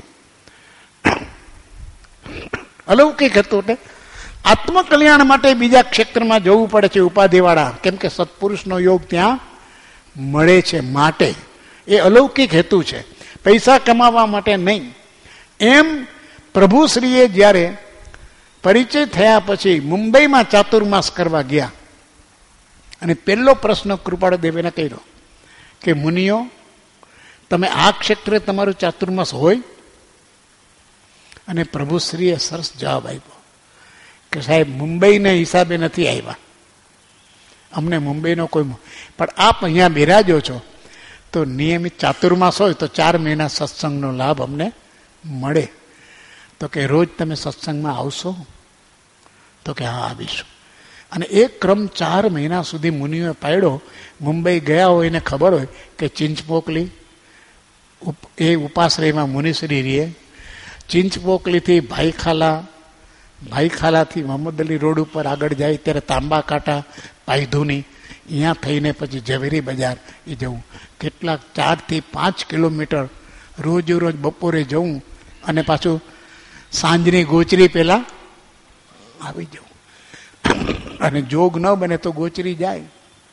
અલૌકિક હેતુ એટલે આત્મકલ્યાણ માટે બીજા ક્ષેત્રમાં જવું પડે છે ઉપાધિવાળા, કેમ કે સત્પુરુષનો યોગ ત્યાં મળે છે, માટે એ અલૌકિક હેતુ છે, પૈસા કમાવા માટે નહીં. એમ પ્રભુશ્રીએ જ્યારે પરિચય થયા પછી મુંબઈમાં ચાતુર્માસ કરવા ગયા, અને પહેલો પ્રશ્ન કૃપાળુદેવેને કર્યો કે મુનિઓ, તમે આ ક્ષેત્રે તમારું ચાતુર્માસ હોય? અને પ્રભુશ્રીએ સરસ જવાબ આપ્યો કે સાહેબ, મુંબઈના હિસાબે નથી આવ્યા, અમને મુંબઈનો કોઈ, પણ આપ અહીંયા બિરાજો છો તો નિયમિત ચાતુર્માસ હોય તો ચાર મહિના સત્સંગનો લાભ અમને મળે. તો કે રોજ તમે સત્સંગમાં આવશો? તો કે હા આવીશું. અને એક ક્રમ ચાર મહિના સુધી મુનિઓએ પાડ્યો. મુંબઈ ગયા હોય એને ખબર હોય કે ચિંચપોકલી એ ઉપાશ્રયમાં મુનિશ્રી રહીએ. ચિંચપોકલીથી ભાઈખાલા, ભાઈખાલાથી મોહમ્મદ અલી રોડ ઉપર આગળ જાય ત્યારે તાંબા કાંટા, પાયધુની, અહીંયા થઈને પછી ઝવેરી બજાર એ જવું. કેટલાક ચારથી પાંચ કિલોમીટર રોજ રોજ બપોરે જવું અને પાછું સાંજની ગોચરી પહેલાં આવી જવું. અને જોગ ન બને તો ગોચરી જાય.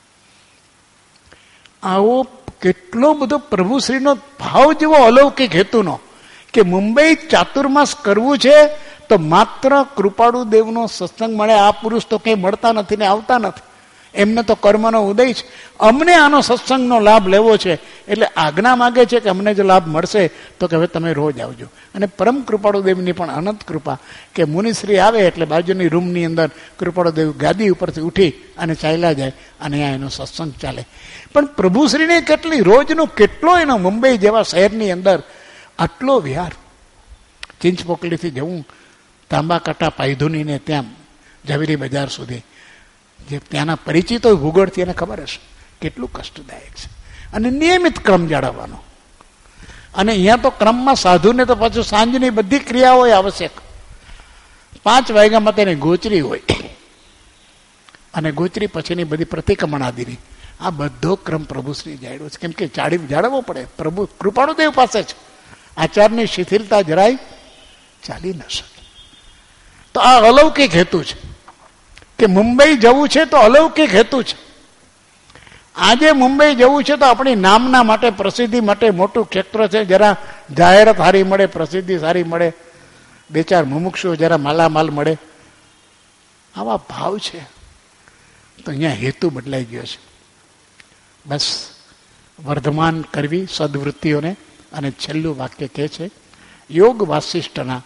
આવો કેટલો બધો પ્રભુશ્રીનો ભાવ જેવો અલૌકિક હેતુનો કે મુંબઈ ચાતુર્માસ કરવું છે તો માત્ર કૃપાળુ દેવનો સત્સંગ મળે. આ પુરુષ તો કંઈ મળતા નથી ને આવતા નથી, એમને તો કર્મનો ઉદય છે. અમને આનો સત્સંગનો લાભ લેવો છે એટલે આજ્ઞા માગે છે કે અમને જો લાભ મળશે તો કે હવે તમે રોજ આવજો. અને પરમ કૃપાળુ દેવની પણ અનંત કૃપા કે મુનિશ્રી આવે એટલે બાજુની રૂમની અંદર કૃપાળુ દેવ ગાદી ઉપરથી ઉઠી અને ચાલ્યા જાય અને આ એનો સત્સંગ ચાલે. પણ પ્રભુશ્રીને કેટલી રોજનો કેટલો એનો મુંબઈ જેવા શહેરની અંદર આટલો વિહાર. ચિંચપોકલીથી જવું તાંબા કાંટા પાયધુનીને ત્યાં ઝવેરી બજાર સુધી, જે ત્યાંના પરિચિત હોય ભૂગોળથી એને ખબર હશે કેટલું કષ્ટદાયક છે. અને નિયમિત ક્રમ જાળવવાનો. અને અહીંયા તો ક્રમમાં સાધુને તો પાછું સાંજની બધી ક્રિયાઓ હોય આવશ્યક. પાંચ વાગ્યામાં તેને ગોચરી હોય અને ગોચરી પછીની બધી પ્રતિક્રમણાદિની આ બધો ક્રમ પ્રભુશ્રી જાળવ્યો છે. કેમ કે જાળી જાળવવો પડે. પ્રભુ કૃપાળુદેવ પાસે છે. આચારની શિથિલતા જરાય ચાલી ન શકે. તો આ અલૌકિક હેતુ છે કે મુંબઈ જવું છે તો અલૌકિક હેતુ છે. આજે મુંબઈ જવું છે તો આપણી નામના માટે, પ્રસિદ્ધિ માટે મોટું ક્ષેત્ર છે. જરા જાહેરાત સારી મળે, પ્રસિદ્ધિ સારી મળે, બે ચાર મુમુક્ષુઓ જરા માલામાલ મળે, આવા ભાવ છે. તો અહીંયા હેતુ બદલાઈ ગયો છે. બસ વર્ધમાન કરવી સદવૃત્તિઓને. અને છેલ્લું વાક્ય કહે છે યોગ વાસિષ્ઠના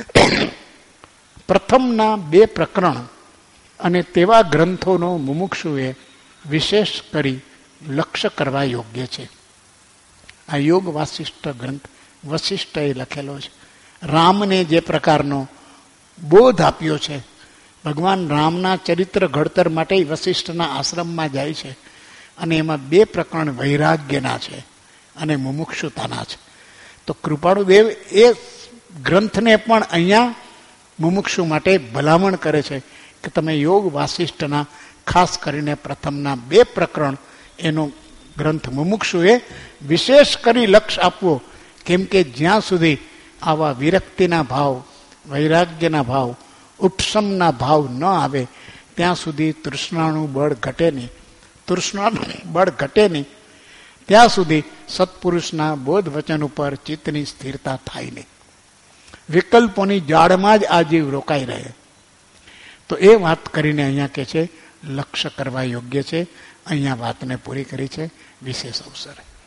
પ્રથમના બે પ્રકરણ અને તેવા ગ્રંથોનો મુમુક્ષુએ વિશેષ કરી લક્ષ્ય કરવા યોગ્ય છે. આ યોગ વાસિષ્ઠ ગ્રંથ વસિષ્ઠએ લખેલો છે. રામને જે પ્રકારનો બોધ આપ્યો છે, ભગવાન રામના ચરિત્ર ઘડતર માટે વસિષ્ઠના આશ્રમમાં જાય છે અને એમાં બે પ્રકરણ વૈરાગ્યના છે અને મુમુક્ષુતાના છે. તો કૃપાળુદેવ એ ગ્રંથને પણ અહીંયા મુમુક્ષુ માટે ભલામણ કરે છે કે તમે યોગ વાસિષ્ઠના ખાસ કરીને પ્રથમના બે પ્રકરણ એનો ગ્રંથ મુમુક્ષુએ વિશેષ કરી લક્ષ્ય આપવો. કેમ કે જ્યાં સુધી આવા વિરક્તિના ભાવ, વૈરાગ્યના ભાવ, ઉપશમના ભાવ ન આવે ત્યાં સુધી તૃષ્ણાનું બળ ઘટે નહીં. તૃષ્ણાનું બળ ઘટે નહીં ત્યાં સુધી સત્પુરુષના બોધ વચન ઉપર ચિત્તની સ્થિરતા થાય નહીં. વિકલ્પોની જાળમાં જ આ જીવ રોકાઈ રહે. તો એ વાત કરીને અહીંયા કે છે લક્ષ્ય કરવા યોગ્ય છે. અહીંયા વાતને પૂરી કરી છે. વિશેષ અવસરે